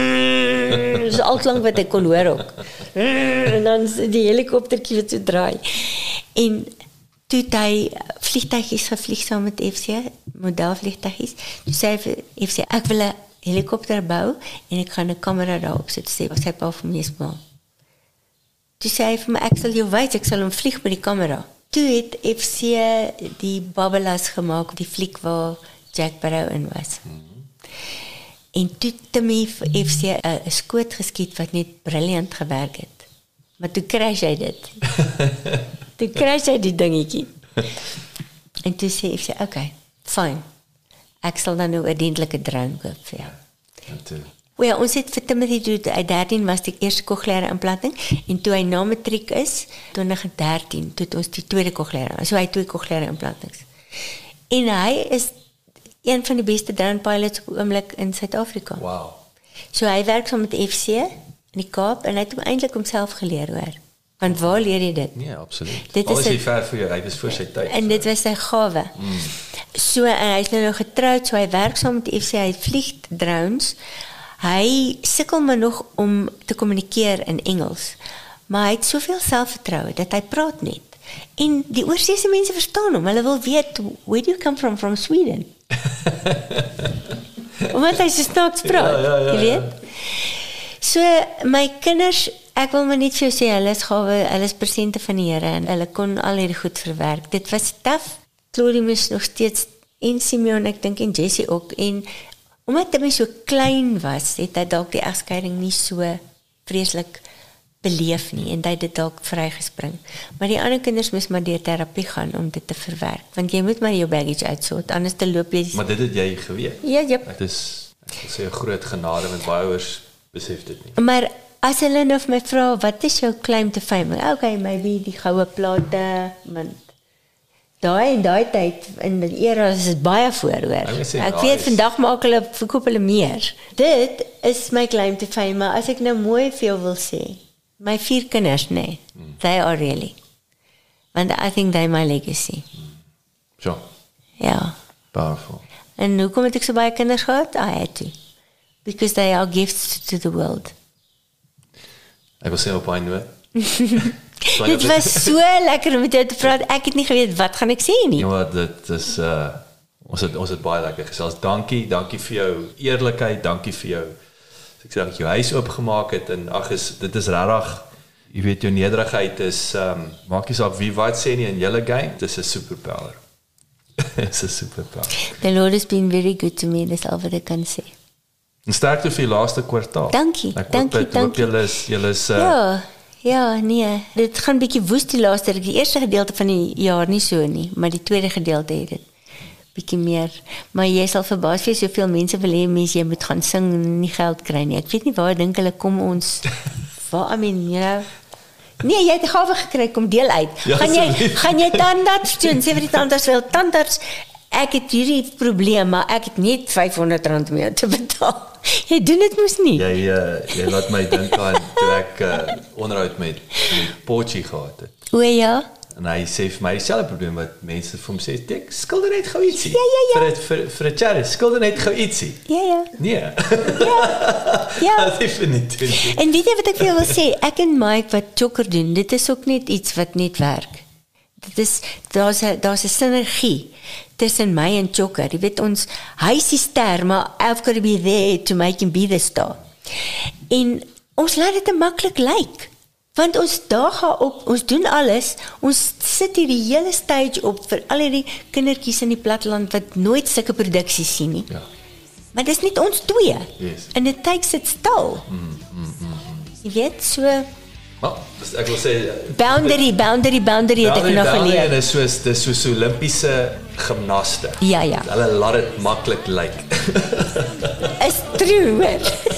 dis al lank wat ek kon hoor ook. En dan die helikoptertjie wat so draai. En toe het hy vliegtuigies gevlieg saam met F C, modelvliegtuigies. Toe sê hy vir F C, ek wil 'n helikopter bou en ek gaan 'n kamera daarop sit, sê sy pa vir my smaak. Toe sê hy vir my, ek sal jou wys, ek sal hom vlieg met die kamera. Toe het F C die Babbelas gemaak, die fliek waar Jack Barrow in was. En toe Timmy vir F C 'n skoot geskiet wat net briljant gewerk het. Maar toe crash hy dit. toe crash hy die dingetjie. En toe sê F C, okay, fine. Ek sal dan nou 'n ordentlike drone koop vir jou. En toe O ja, ons het vir Timothy toe hy dertien was die eerste cochleaire implanting en toe hy na matriek is, twintig dertien, toe het ons die tweede cochleaire. So hy het twee cochleaire implantings. En hy is een van die beste drone pilots op oomblik in Suid-Afrika. wow. So hy werk saam met F C in die Kaap en hy het eintlik homself geleer hoor. Want waar leer jy dit? Nee, absoluut. Dit Al is is hy het- ver voor jou, hy was voor sy tyd. En dit was sy gawe. Mm. So en hy is nou, nou getroud, so hy werk saam met F C, hy vlieg drones. Hy sukkel maar nog om te kommunikeer in Engels. Maar hy het soveel selfvertroue dat hy praat net. En die oorseese mense verstaan hom. Hulle wil weet, where do you come from from Sweden? Omdat hy so snaaks praat, Ja, ja, ja, jy weet? So my kinders, ek wil maar net vir jou sê, hulle is gawe, hulle is persente van die Here en hulle kon al hierdie goed verwerk. Dit was taaf. Claudie moes nog steeds en Simeon, ek dink en Jessie ook en omdat hy so klein was, het hy dalk die egskeiding nie so vreeslik beleef nie en hy het dit dalk vrygespring. Maar die ander kinders moes maar deur terapie gaan om dit te verwerk, want jy moet maar jou baggage uitsort, anders te loop jy. Maar dit het jy geweet. Ja, jep. Dit is ek wil sê 'n groot genade want baie ouers besef dit nie. Maar as hulle nou vir my vra, wat is jou claim to fame? Okay, maybe die goue plate, want daai en daai tyd in die era is dit baie voor hoor. Ek wil sê, Ek daai weet is- vandag maak hulle verkoop hulle meer. Dit is my claim to fame, maar as ek nou mooi vir jou wil sê, my vier kinders, nee, hmm. they are really. Want I think they my legacy. So, Ja. powerful. En hoekom het ek so baie kinders gehad? I had to. Because they are gifts to the world. Ek wil sê op hy noot. Dit was so lekker om met jou te praat. Ek het nie geweet wat gaan ek sê nie. Ja, maar dit is uh ons het ons het baie lekker gesels. Dankie, dankie vir jou eerlikheid, dankie vir jou Ek sê dat jy jou huis oopgemaak het en ag is dit is regtig, jy weet jou nederigheid is um, maak nie saak wie wat sê nie in julle game, dit is 'n superpower. It's a superpower. The Lord has been very good to me, dis al wat ek kan sê. En sterkte vir die laaste kwartaal. Dankie, Ek hoop dankie, dat- dankie. hoop julle is julle is uh, Ja, ja, nee, dit gaan bietjie woes die laaste, die eerste gedeelte van die jaar nie so nie, maar die tweede gedeelte het dit bietjie meer. Maar jy sal verbaas wees soveel mense wil hê mense jy moet gaan sing en nie geld kry nie. Ek weet nie waar dink hulle kom ons waar I mean, you know. Nee, jy het 'n gawe gekry, kom deel uit. Ja, gaan jy asseblief. gaan jy tandarts doen? Sê vir die tandarts wel tandarts. Ek het hierdie probleem, maar ek het net vyfhonderd rand meer te betaal. Jy doen dit mos nie. jy uh, jy laat my dink aan toe ek uh, onderhoud met met Potjie gehad het. O ja. En hy sê vir my dieselfde probleem wat mense vir hom sê, "Dik, skilder net gou ietsie." Ja, ja, ja. Vir dit vir vir 'n charity, skilder net gou ietsie. Ja ja. Nee. Ja. Definitief. En weet jy wat ek vir jou wil sê? Ek en Mike wat jokker doen, dit is ook net iets wat net werk. Dit is daar's 'n daar's 'n sinergie tussen my en jokker. Jy weet ons hy is die ster, maar I've got to be there to make him be the star. En ons laat dit te maklik lyk. Want ons daag op, ons doen alles, ons sit hier die hele stage op vir al die kindertjies in die platteland wat nooit sulke produksies sien nie. Ja. Maar dis net ons twee. Yes. En it takes it still. Mm, mm, mm. Jy weet, so Maar dis- ek wil sê boundary, boundary, boundary het ek Boundary, nog boundary, en geleer. is soos dis soos Olimpiese gimnaste. Ja, ja. Hulle laat dit maklik lyk. Is true, hoor.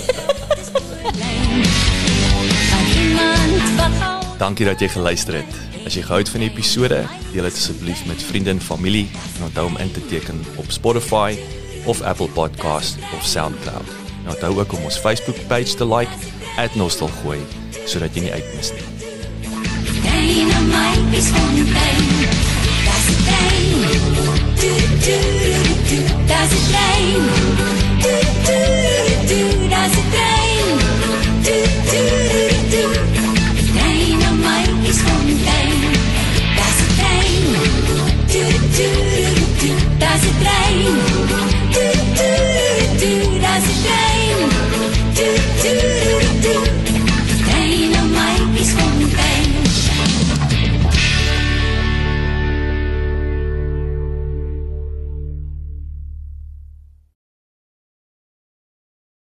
Dankie dat jy geluister het. As jy gehou het van die episode, deel dit asseblief met vriende en familie en onthou om in te teken op Spotify of Apple Podcast of SoundCloud. En onthou ook om ons Facebook page te like at Nostalgooi sodat jy nie uitmis nie. Dynamite is fontein. Daar's 'n trein. Do do do do. Daar's 'n trein. Do do do. Daar's 'n trein.